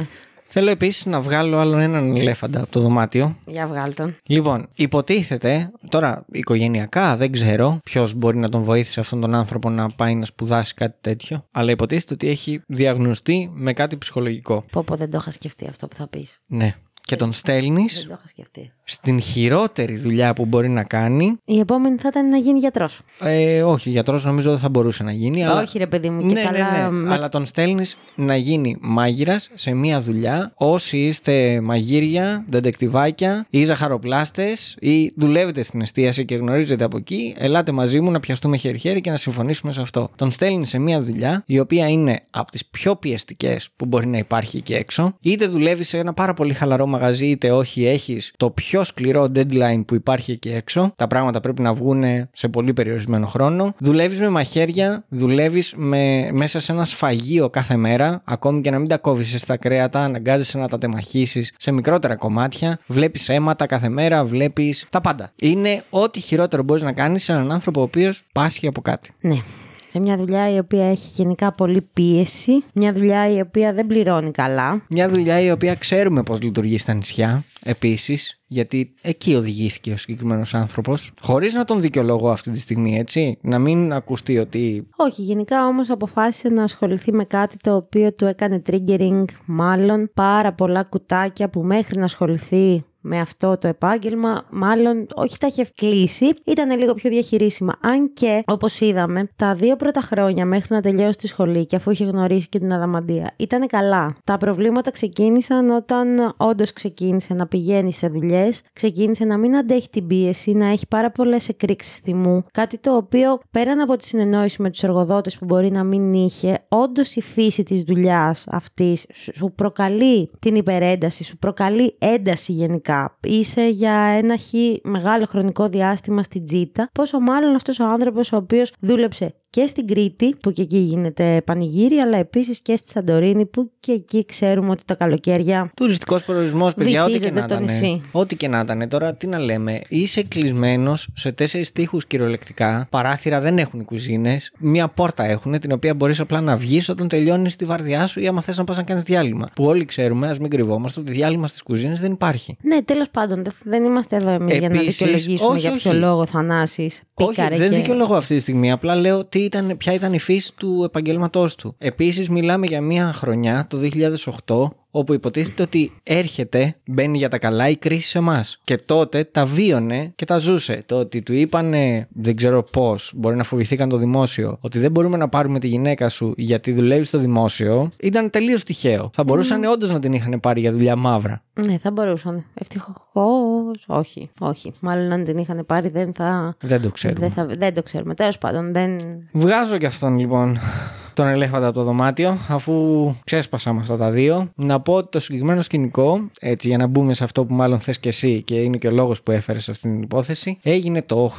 Θέλω επίσης να βγάλω άλλον έναν ελέφαντα από το δωμάτιο. Για βγάλ' τον. Λοιπόν, υποτίθεται, τώρα οικογενειακά δεν ξέρω ποιος μπορεί να τον βοήθησε αυτόν τον άνθρωπο να πάει να σπουδάσει κάτι τέτοιο, αλλά υποτίθεται ότι έχει διαγνωστεί με κάτι ψυχολογικό. Πω, δεν το είχα σκεφτεί αυτό που θα πεις. Ναι. Και τον στέλνεις Δεν το είχα σκεφτεί. στην χειρότερη δουλειά που μπορεί να κάνει. Η επόμενη θα ήταν να γίνει γιατρός. Όχι, γιατρός νομίζω δεν θα μπορούσε να γίνει. Αλλά... Όχι, ρε παιδί μου, και ναι, καλά. ναι. Αλλά τον στέλνεις να γίνει μάγειρας σε μία δουλειά. Όσοι είστε μαγείρια, ντεντεκτιβάκια ή ζαχαροπλάστες ή δουλεύετε στην εστίαση και γνωρίζετε από εκεί, ελάτε μαζί μου να πιαστούμε χέρι-χέρι και να συμφωνήσουμε σε αυτό. Τον στέλνεις σε μία δουλειά η οποία είναι από τις πιο πιεστικές που μπορεί να υπάρχει εκεί έξω. Είτε δουλεύεις σε ένα πάρα πολύ χαλαρό μαγαζί, είτε όχι, έχεις το πιο σκληρό deadline που υπάρχει εκεί έξω. Τα πράγματα πρέπει να βγουν σε πολύ περιορισμένο χρόνο. Δουλεύεις με μαχαίρια, δουλεύεις μέσα σε ένα σφαγείο κάθε μέρα, ακόμη και να μην τα κόβεις στα κρέατα, αναγκάζεσαι να τα τεμαχίσεις σε μικρότερα κομμάτια. Βλέπεις αίματα κάθε μέρα, βλέπεις τα πάντα. Είναι ό,τι χειρότερο μπορείς να κάνεις σε έναν άνθρωπο ο οποίος πάσχει από κάτι. Ναι. Σε μια δουλειά η οποία έχει γενικά πολύ πίεση, μια δουλειά η οποία δεν πληρώνει καλά. Μια δουλειά η οποία ξέρουμε πώς λειτουργεί στα νησιά, επίσης, γιατί εκεί οδηγήθηκε ο συγκεκριμένος άνθρωπος, χωρίς να τον δικαιολογώ αυτή τη στιγμή, έτσι. Να μην ακουστεί ότι. Όχι, γενικά όμως αποφάσισε να ασχοληθεί με κάτι το οποίο του έκανε triggering, μάλλον πάρα πολλά κουτάκια που μέχρι να ασχοληθεί με αυτό το επάγγελμα, μάλλον όχι τα είχε κλείσει, ήταν λίγο πιο διαχειρίσιμα. Αν και, όπως είδαμε, τα 2 πρώτα χρόνια μέχρι να τελειώσει τη σχολή και αφού είχε γνωρίσει και την αδαμαντία, ήταν καλά. Τα προβλήματα ξεκίνησαν όταν όντως ξεκίνησε να πηγαίνει σε δουλειές, ξεκίνησε να μην αντέχει την πίεση, να έχει πάρα πολλές εκρήξεις θυμού. Κάτι το οποίο, πέραν από τη συνεννόηση με τους εργοδότες που μπορεί να μην είχε, όντως η φύση της δουλειάς αυτής σου προκαλεί την υπερένταση, σου προκαλεί ένταση γενικά. Είσαι για ένα μεγάλο χρονικό διάστημα στην τζίτα, πόσο μάλλον αυτός ο άνθρωπος ο οποίος δούλεψε και στην Κρήτη, που και εκεί γίνεται πανηγύρι, αλλά επίσης και στη Σαντορίνη, που και εκεί ξέρουμε ότι τα καλοκαίρια. Τουριστικός προορισμός, παιδιά, ό,τι και να ήταν. Ό,τι και να ήταν. Τώρα, τι να λέμε, είσαι κλεισμένος σε 4 τοίχους κυριολεκτικά. Παράθυρα δεν έχουν οι κουζίνες. Μία πόρτα έχουν, την οποία μπορείς απλά να βγεις όταν τελειώνεις τη βαρδιά σου ή άμα θες να πας να κάνεις διάλειμμα. Που όλοι ξέρουμε, ας μην κρυβόμαστε, ότι διάλειμμα στις κουζίνες δεν υπάρχει. Ναι, τέλος πάντων, δεν είμαστε εδώ εμείς για να δικαιολογήσουμε για ποιο λόγο Θανάσης πήκαρε. Όχι, δεν δικαιολογώ αυτή τη στιγμή. Απλά λέω ποια ήταν η φύση του επαγγέλματός του. Επίσης, μιλάμε για μια χρονιά, το 2008, όπου υποτίθεται ότι μπαίνει για τα καλά η κρίση σε εμάς. Και τότε τα βίωνε και τα ζούσε. Το ότι του είπανε, δεν ξέρω πώς, μπορεί να φοβηθήκαν το δημόσιο, ότι δεν μπορούμε να πάρουμε τη γυναίκα σου γιατί δουλεύει στο δημόσιο, ήταν τελείως τυχαίο. Θα μπορούσαν όντως να την είχαν πάρει για δουλειά μαύρα. Ναι, θα μπορούσαν. Ευτυχώς, όχι. Μάλλον αν την είχαν πάρει δεν το ξέρουμε. Δεν το ξέρουμε. Τέλος πάντων, Βγάζω και αυτόν λοιπόν τον ελέφαντα από το δωμάτιο, αφού ξέσπασα με αυτά τα 2. Να πω ότι το συγκεκριμένο σκηνικό, έτσι για να μπούμε σε αυτό που μάλλον θες και εσύ και είναι και ο λόγος που έφερες αυτήν την υπόθεση, έγινε το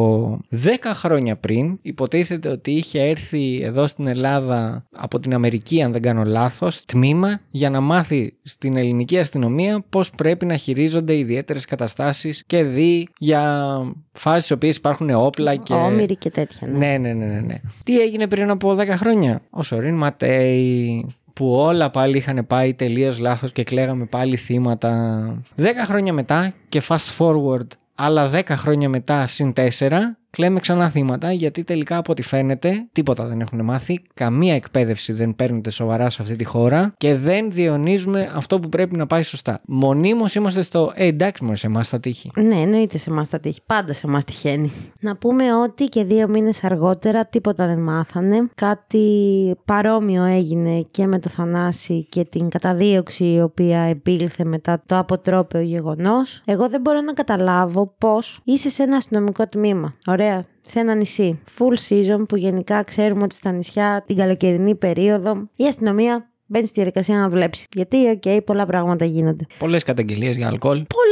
10 χρόνια πριν. Υποτίθεται ότι είχε έρθει εδώ στην Ελλάδα από την Αμερική, αν δεν κάνω λάθος, τμήμα για να μάθει στην ελληνική αστυνομία πώς πρέπει να χειρίζονται ιδιαίτερες καταστάσεις και για φάσεις στις οποίες υπάρχουν όπλα και. Όμηροι και τέτοια. Ναι. Τι έγινε πριν από 10 χρόνια? Ο Σωρίν Ματέι, που όλα πάλι είχαν πάει τελείως λάθος και κλαίγαμε πάλι θύματα. 10 χρόνια μετά και fast forward άλλα 10 χρόνια μετά συν 4, κλαίμε ξανά θύματα, γιατί τελικά από ό,τι φαίνεται τίποτα δεν έχουν μάθει, καμία εκπαίδευση δεν παίρνεται σοβαρά σε αυτή τη χώρα και δεν διονύζουμε αυτό που πρέπει να πάει σωστά. Μονίμως είμαστε στο εντάξει μου, σε εμάς θα τύχει. Ναι, εννοείται σε εμάς θα τύχει. Πάντα σε εμάς τυχαίνει. Να πούμε ότι και 2 μήνες αργότερα τίποτα δεν μάθανε. Κάτι παρόμοιο έγινε και με το Θανάση και την καταδίωξη η οποία επήλθε μετά το αποτρόπαιο γεγονός. Εγώ δεν μπορώ να καταλάβω πώς είσαι σε ένα αστυνομικό τμήμα. Ωραία. Σε ένα νησί. Full season, που γενικά ξέρουμε ότι στα νησιά την καλοκαιρινή περίοδο η αστυνομία μπαίνει στη διαδικασία να δουλέψει. Γιατί, πολλά πράγματα γίνονται. Πολλές καταγγελίες για αλκοόλ.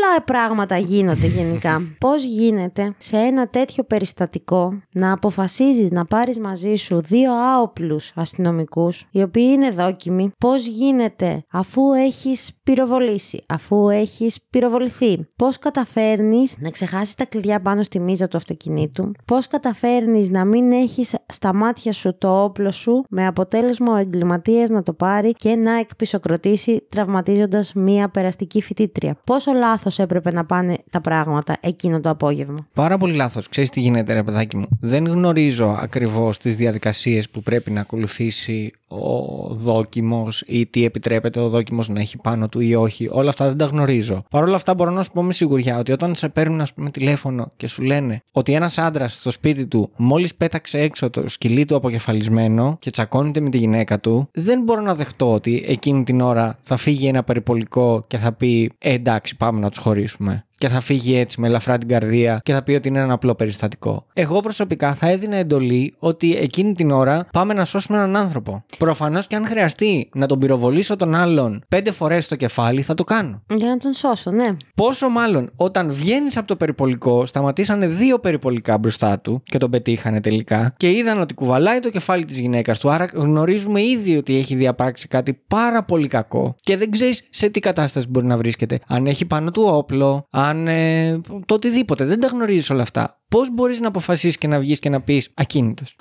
πολλά πράγματα γίνονται γενικά. Πώς γίνεται σε ένα τέτοιο περιστατικό να αποφασίζεις να πάρεις μαζί σου 2 άοπλους αστυνομικούς, οι οποίοι είναι δόκιμοι? Πώς γίνεται αφού έχεις πυροβολήσει, αφού έχεις πυροβοληθεί? Πώς καταφέρνεις να ξεχάσεις τα κλειδιά πάνω στη μίζα του αυτοκινήτου? Πώς καταφέρνεις να μην έχεις στα μάτια σου το όπλο σου, με αποτέλεσμα ο εγκληματίας να το πάρει και να εκπισοκροτήσει, τραυματίζοντας μία περαστική φοιτήτρια? Πόσο λάθος έπρεπε να πάνε τα πράγματα εκείνο το απόγευμα? Πάρα πολύ λάθος. Ξέρεις τι γίνεται, ρε παιδάκι μου? Δεν γνωρίζω ακριβώς τις διαδικασίες που πρέπει να ακολουθήσει ο δόκιμος ή τι επιτρέπεται ο δόκιμος να έχει πάνω του ή όχι. Όλα αυτά δεν τα γνωρίζω. Παρ' όλα αυτά, μπορώ να σου πω με σιγουριά ότι όταν σε παίρνουν, ας πούμε, τηλέφωνο και σου λένε ότι ένας άντρας στο σπίτι του μόλις πέταξε έξω το σκυλί του αποκεφαλισμένο και τσακώνεται με τη γυναίκα του, δεν μπορώ να δεχτώ ότι εκείνη την ώρα θα φύγει ένα περιπολικό και θα πει εντάξει, πάμε να τους χωρίσουμε. Και θα φύγει έτσι με ελαφρά την καρδία και θα πει ότι είναι ένα απλό περιστατικό. Εγώ προσωπικά θα έδινα εντολή ότι εκείνη την ώρα πάμε να σώσουμε έναν άνθρωπο. Προφανώς και αν χρειαστεί να τον πυροβολήσω τον άλλον 5 φορές στο κεφάλι, θα το κάνω. Για να τον σώσω, ναι. Πόσο μάλλον όταν βγαίνεις από το περιπολικό, σταματήσανε 2 περιπολικά μπροστά του και τον πετύχανε τελικά και είδαν ότι κουβαλάει το κεφάλι της γυναίκας του. Άρα γνωρίζουμε ήδη ότι έχει διαπράξει κάτι πάρα πολύ κακό και δεν ξέρεις σε τι κατάσταση μπορεί να βρίσκεται. Αν έχει πάνω του όπλο, το οτιδήποτε. Δεν τα γνωρίζεις όλα αυτά. Πώς μπορείς να αποφασίσεις και να βγεις και να πεις ακίνητος?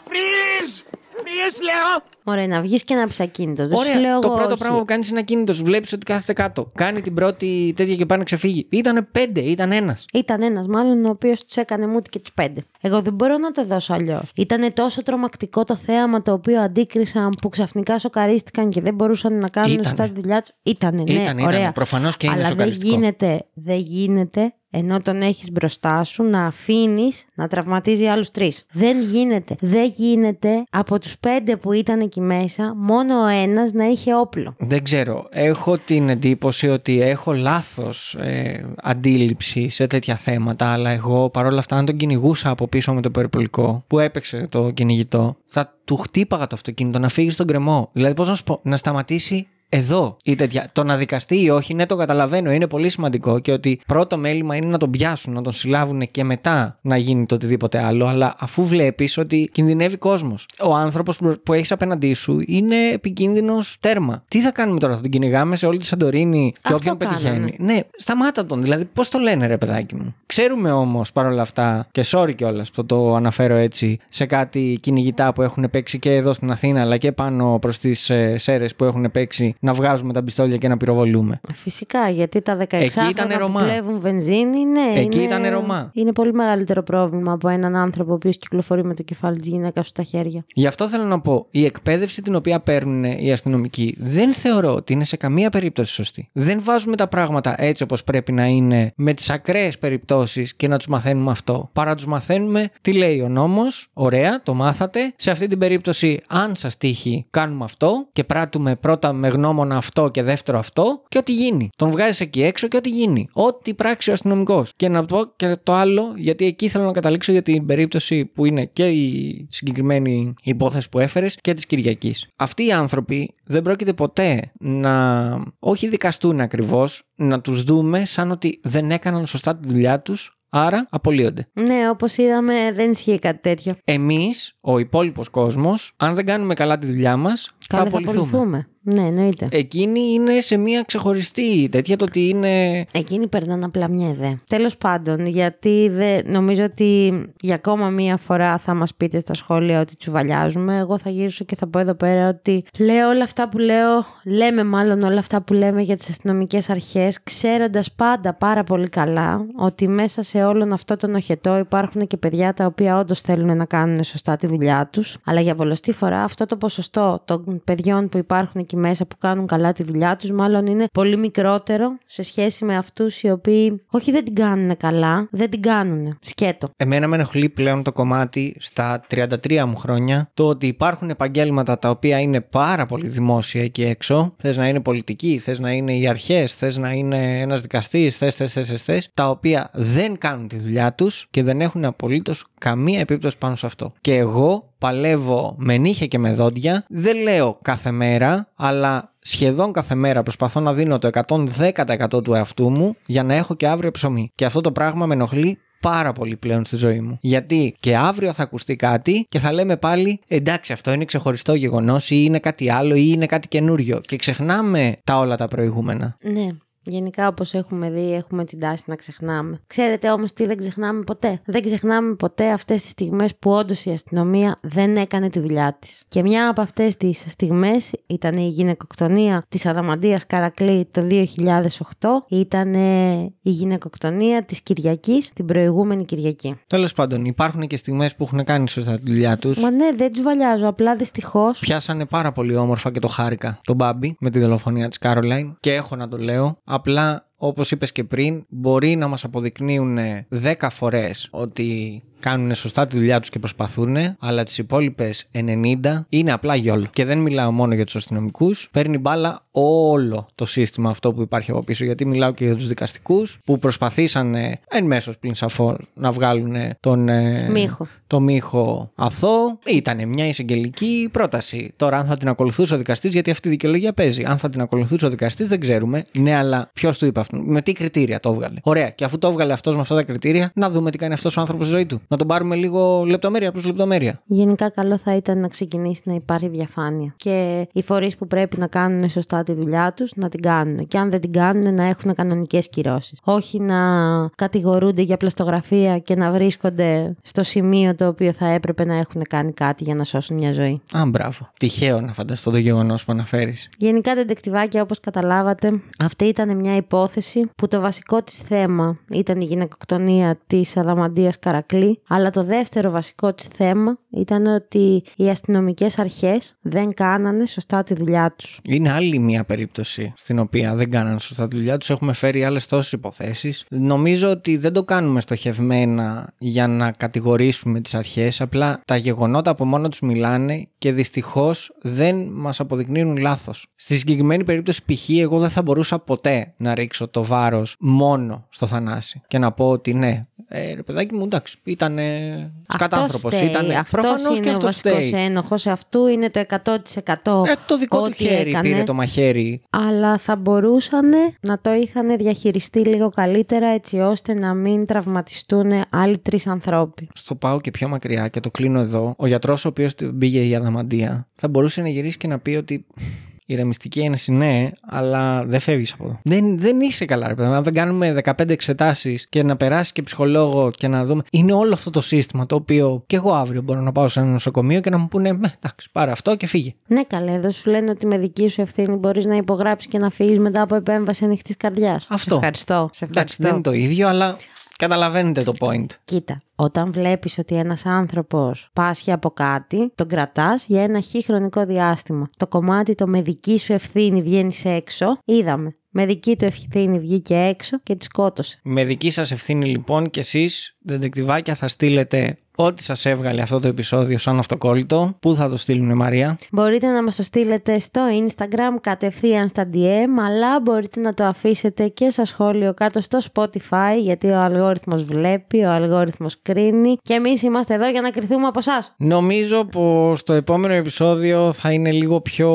Λέω! Ωραία, να βγεις και να πεις ακίνητος. Δεν ωραία, σου λέω το εγώ, πρώτο όχι. πράγμα που κάνεις είναι ακίνητος. Βλέπεις ότι κάθεται κάτω. Κάνει την πρώτη τέτοια και πάει να ξεφύγει. Ήτανε 5, ήταν ένας. Ήταν ένας, μάλλον, ο οποίος τους έκανε μούτι και τους 5. Εγώ δεν μπορώ να το δώσω αλλιώς. Ήτανε τόσο τρομακτικό το θέαμα το οποίο αντίκρισαν που ξαφνικά σοκαρίστηκαν και δεν μπορούσαν να κάνουν σωστά τη δουλειά τους. Ήτανε, ναι, ωραία. Προφανώς και είναι αλλά σοκαριστικό. δεν γίνεται. Ενώ τον έχεις μπροστά σου να αφήνεις να τραυματίζει άλλους 3. Δεν γίνεται από τους 5 που ήταν εκεί μέσα μόνο ο ένας να είχε όπλο. Δεν ξέρω. Έχω την εντύπωση ότι έχω λάθος αντίληψη σε τέτοια θέματα, αλλά εγώ παρόλα αυτά, αν τον κυνηγούσα από πίσω με το περιπολικό που έπαιξε το κυνηγητό, θα του χτύπαγα το αυτοκίνητο να φύγει στον κρεμό. Δηλαδή, πώς να σου πω, να σταματήσει εδώ ή τέτοια. Το να δικαστεί ή όχι, ναι, το καταλαβαίνω, είναι πολύ σημαντικό και ότι πρώτο μέλημα είναι να τον πιάσουν, να τον συλλάβουν και μετά να γίνει το οτιδήποτε άλλο. Αλλά αφού βλέπεις ότι κινδυνεύει κόσμος, ο άνθρωπος που έχεις απέναντί σου είναι επικίνδυνος τέρμα. Τι θα κάνουμε τώρα, θα τον κυνηγάμε σε όλη τη Σαντορίνη και όποιον πετυχαίνει? Ναι, σταμάτα τον. Δηλαδή, πώς το λένε, ρε παιδάκι μου. Ξέρουμε όμως παρόλα αυτά, και sorry κιόλας που το αναφέρω έτσι, σε κάτι κυνηγητά που έχουν παίξει και εδώ στην Αθήνα, αλλά και πάνω προς τις Σέρρες που έχουν παίξει, να βγάζουμε τα πιστόλια και να πυροβολούμε. Φυσικά, γιατί τα 16 που κλέβουν βενζίνη, ναι. Εκεί ήταν Ρωμά. Είναι πολύ μεγαλύτερο πρόβλημα από έναν άνθρωπο ο οποίος κυκλοφορεί με το κεφάλι της γυναίκας στα χέρια. Γι' αυτό θέλω να πω, η εκπαίδευση την οποία παίρνουν οι αστυνομικοί δεν θεωρώ ότι είναι σε καμία περίπτωση σωστή. Δεν βάζουμε τα πράγματα έτσι όπως πρέπει να είναι με τις ακραίες περιπτώσεις και να τους μαθαίνουμε αυτό. Παρά τους μαθαίνουμε τι λέει ο νόμος, ωραία, το μάθατε. Σε αυτή την περίπτωση, αν σας τύχει, κάνουμε αυτό και πράττουμε πρώτα με γνώμονα αυτό και δεύτερο αυτό και ό,τι γίνει. Τον βγάζεις εκεί έξω και ό,τι γίνει. Ό,τι πράξει ο αστυνομικός. Και να πω και το άλλο, γιατί εκεί θέλω να καταλήξω για την περίπτωση που είναι και η συγκεκριμένη υπόθεση που έφερες και της Κυριακής. Αυτοί οι άνθρωποι δεν πρόκειται ποτέ να όχι δικαστούν ακριβώς, να τους δούμε σαν ότι δεν έκαναν σωστά τη δουλειά τους. Άρα απολύονται. Ναι, όπως είδαμε, δεν ισχύει κάτι τέτοιο. Εμείς, ο υπόλοιπος κόσμος, αν δεν κάνουμε καλά τη δουλειά μας, θα απολυθούμε. Ναι, εννοείται. Εκείνοι είναι σε μια ξεχωριστή τέτοια, το ότι είναι. Εκείνοι περνάνε απλά μια ιδέα. Τέλος πάντων, γιατί νομίζω ότι για ακόμα μία φορά θα μας πείτε στα σχόλια ότι τσουβαλιάζουμε. Εγώ θα γυρίσω και θα πω εδώ πέρα ότι λέω όλα αυτά που λέω, λέμε μάλλον όλα αυτά που λέμε για τις αστυνομικές αρχές, ξέροντας πάντα πάρα πολύ καλά ότι μέσα σε όλον αυτό τον οχετό υπάρχουν και παιδιά τα οποία όντως θέλουν να κάνουν σωστά τη δουλειά τους. Αλλά για πολλωστή φορά αυτό το ποσοστό των παιδιών που υπάρχουν εκεί μέσα που κάνουν καλά τη δουλειά τους, μάλλον είναι πολύ μικρότερο σε σχέση με αυτούς οι οποίοι όχι δεν την κάνουν καλά, δεν την κάνουν. Σκέτο. Εμένα με ενοχλεί πλέον το κομμάτι στα 33 μου χρόνια, το ότι υπάρχουν επαγγέλματα τα οποία είναι πάρα πολύ δημόσια εκεί έξω. Θες να είναι πολιτικοί, θες να είναι οι αρχές, θες να είναι ένας δικαστής, θες, τα οποία δεν κάνουν τη δουλειά τους και δεν έχουν απολύτως καμία επίπτωση πάνω σε αυτό. Και εγώ παλεύω με νύχια και με δόντια. Δεν λέω κάθε μέρα, αλλά σχεδόν κάθε μέρα προσπαθώ να δίνω το 110% του εαυτού μου για να έχω και αύριο ψωμί. Και αυτό το πράγμα με ενοχλεί πάρα πολύ πλέον στη ζωή μου. Γιατί και αύριο θα ακουστεί κάτι και θα λέμε πάλι εντάξει, αυτό είναι ξεχωριστό γεγονός ή είναι κάτι άλλο ή είναι κάτι καινούριο. Και ξεχνάμε τα όλα τα προηγούμενα. Ναι. Γενικά, όπως έχουμε δει, έχουμε την τάση να ξεχνάμε. Ξέρετε όμως τι δεν ξεχνάμε ποτέ? Δεν ξεχνάμε ποτέ αυτές τις στιγμές που όντως η αστυνομία δεν έκανε τη δουλειά της. Και μια από αυτές τις στιγμές ήταν η γυναικοκτονία της Αδαμαντίας Καρακλή το 2008. Ήταν η γυναικοκτονία της Κυριακής, την προηγούμενη Κυριακή. Τέλος πάντων, υπάρχουν και στιγμές που έχουν κάνει σωστά τη δουλειά τους. Μα ναι, δεν τους βαλιάζω. Απλά δυστυχώς. Πιάσανε πάρα πολύ όμορφα και το χάρηκα τον Μπάμπη με τη δολοφονία της Κάρολαϊν. Και έχω να το λέω. Απλά, όπως είπες και πριν, μπορεί να μας αποδεικνύουν 10 φορές ότι κάνουν σωστά τη δουλειά τους και προσπαθούν, αλλά τις υπόλοιπες 90 είναι απλά γιόλο. Και δεν μιλάω μόνο για τους αστυνομικούς, παίρνει μπάλα όλο το σύστημα αυτό που υπάρχει από πίσω. Γιατί μιλάω και για τους δικαστικούς που προσπαθήσανε εν μέσως πλην σαφώς να βγάλουν τον Μίχο αθώο. Ήταν μια εισαγγελική πρόταση. Τώρα, αν θα την ακολουθούσε ο δικαστής, γιατί αυτή η δικαιολογία παίζει. Αν θα την ακολουθούσε ο δικαστής, δεν ξέρουμε. Ναι, αλλά ποιος του είπε αυτό? Με τι κριτήρια το έβγαλε? Ωραία. Και αφού το έβγαλε αυτός με αυτά τα κριτήρια, να δούμε τι κάνει αυτός ο άνθρωπος στη ζωή του. Να τον πάρουμε λίγο λεπτομέρεια προς λεπτομέρεια. Γενικά, καλό θα ήταν να ξεκινήσει να υπάρχει διαφάνεια. Και οι φορείς που πρέπει να κάνουν σωστά τη δουλειά τους να την κάνουν. Και αν δεν την κάνουν, να έχουν κανονικές κυρώσεις. Όχι να κατηγορούνται για πλαστογραφία και να βρίσκονται στο σημείο το οποίο θα έπρεπε να έχουν κάνει κάτι για να σώσουν μια ζωή. Α, μπράβο. Τυχαίο να φανταστώ το γεγονός που αναφέρεις. Γενικά, τεντεκτιβάκια, όπως καταλάβατε, αυτή ήταν μια υπόθεση που το βασικό της θέμα ήταν η γυναικοκτονία της Αδαμαντίας Καρακλή, αλλά το δεύτερο βασικό της θέμα ήταν ότι οι αστυνομικές αρχές δεν κάνανε σωστά τη δουλειά τους. Είναι άλλη μια περίπτωση στην οποία δεν κάνανε σωστά τη δουλειά τους. Έχουμε φέρει άλλες τόσες υποθέσεις. Νομίζω ότι δεν το κάνουμε στοχευμένα για να κατηγορήσουμε τις αρχές. Απλά τα γεγονότα από μόνο τους μιλάνε και δυστυχώς δεν μας αποδεικνύουν λάθος. Στη συγκεκριμένη περίπτωση, π.χ., εγώ δεν θα μπορούσα ποτέ να ρίξω το βάρος μόνο στο Θανάση και να πω ότι ναι, ρε παιδάκι μου, εντάξει, ήταν σκατάνθρωπος. Προφανώς και αυτό φταίει. Ο βασικός ένοχος αυτού είναι το 100%. Το δικό του χέρι έκανε, πήρε το μαχαίρι. Αλλά θα μπορούσαν να το είχαν διαχειριστεί λίγο καλύτερα, έτσι ώστε να μην τραυματιστούν άλλοι 3 ανθρώποι. Στο πάω και πιο μακριά και το κλείνω εδώ. Ο γιατρός ο οποίος πήγε η Αδαμαντία θα μπορούσε να γυρίσει και να πει ότι η ηρεμιστική ένεση ναι, αλλά δεν φεύγεις από εδώ. Δεν είσαι καλά, ρε παιδί. Αν δεν κάνουμε 15 εξετάσεις και να περάσει και ψυχολόγο και να δούμε. Είναι όλο αυτό το σύστημα το οποίο και εγώ αύριο μπορώ να πάω σε ένα νοσοκομείο και να μου πούνε εντάξει, πάρε αυτό και φύγε. Ναι, καλέ, εδώ σου λένε ότι με δική σου ευθύνη μπορείς να υπογράψεις και να φύγεις μετά από επέμβαση ανοιχτής καρδιάς. Αυτό. Σε ευχαριστώ. Εντάξει, δεν είναι το ίδιο, αλλά καταλαβαίνετε το point. Κοίτα. Όταν βλέπεις ότι ένας άνθρωπος πάσχει από κάτι, τον κρατάς για ένα χρονικό διάστημα. Το κομμάτι το με δική σου ευθύνη βγαίνεις έξω, είδαμε. Με δική του ευθύνη βγήκε έξω και τη σκότωσε. Με δική σας ευθύνη λοιπόν και εσείς, δεντεκτιβάκια, θα στείλετε ό,τι σας έβγαλε αυτό το επεισόδιο σαν αυτοκόλλητο. Πού θα το στείλουνε, Μαρία? Μπορείτε να μας το στείλετε στο Instagram κατευθείαν στα DM, αλλά μπορείτε να το αφήσετε και στα σχόλιο κάτω στο Spotify, γιατί ο αλγόριθμος βλέπει, ο αλγόριθμος κρίνει και εμείς είμαστε εδώ για να κρυθούμε από εσάς. Νομίζω πως το επόμενο επεισόδιο θα είναι λίγο πιο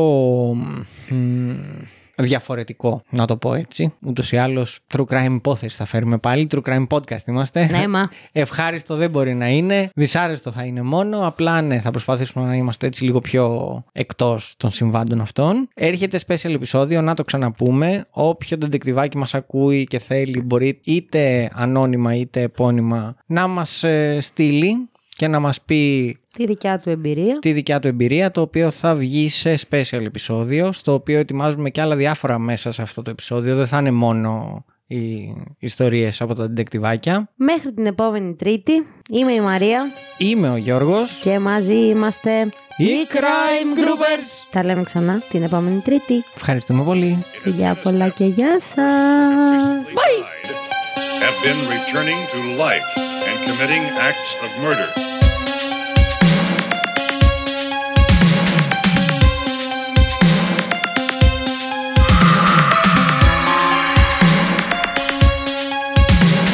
διαφορετικό, να το πω έτσι. Ούτως ή άλλως, true crime υπόθεση θα φέρουμε πάλι. True crime podcast είμαστε. Ναι, μα. Ευχάριστο δεν μπορεί να είναι. Δυσάρεστο θα είναι μόνο. Απλά ναι, θα προσπαθήσουμε να είμαστε έτσι λίγο πιο εκτός των συμβάντων αυτών. Έρχεται special επεισόδιο, να το ξαναπούμε. Όποιο ντεντεκτιβάκι μας ακούει και θέλει, μπορεί είτε ανώνυμα είτε επώνυμα να μας στείλει και να μας πει τη δικιά του εμπειρία, το οποίο θα βγει σε special επεισόδιο, στο οποίο ετοιμάζουμε και άλλα διάφορα μέσα σε αυτό το επεισόδιο. Δεν θα είναι μόνο οι ιστορίες από τα ντεκτιβάκια. Μέχρι την επόμενη Τρίτη, είμαι η Μαρία. Είμαι ο Γιώργος. Και μαζί είμαστε οι Crime Groupers. Τα λέμε ξανά την επόμενη Τρίτη. Ευχαριστούμε πολύ. Φιλιά πολλά και γεια σας. Bye. Have been returning to life and committing acts of murder.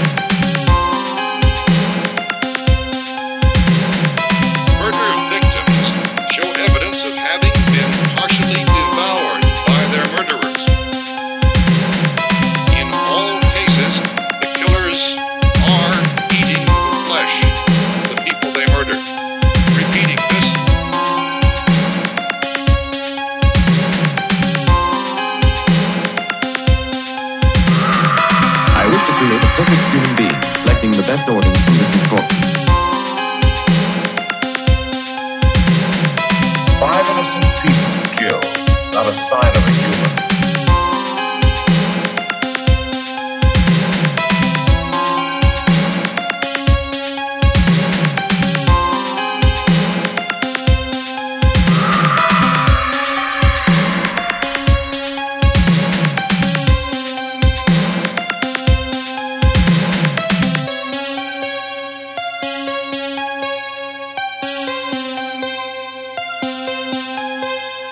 Murder victim perfect human being, selecting the best organs from this corpse.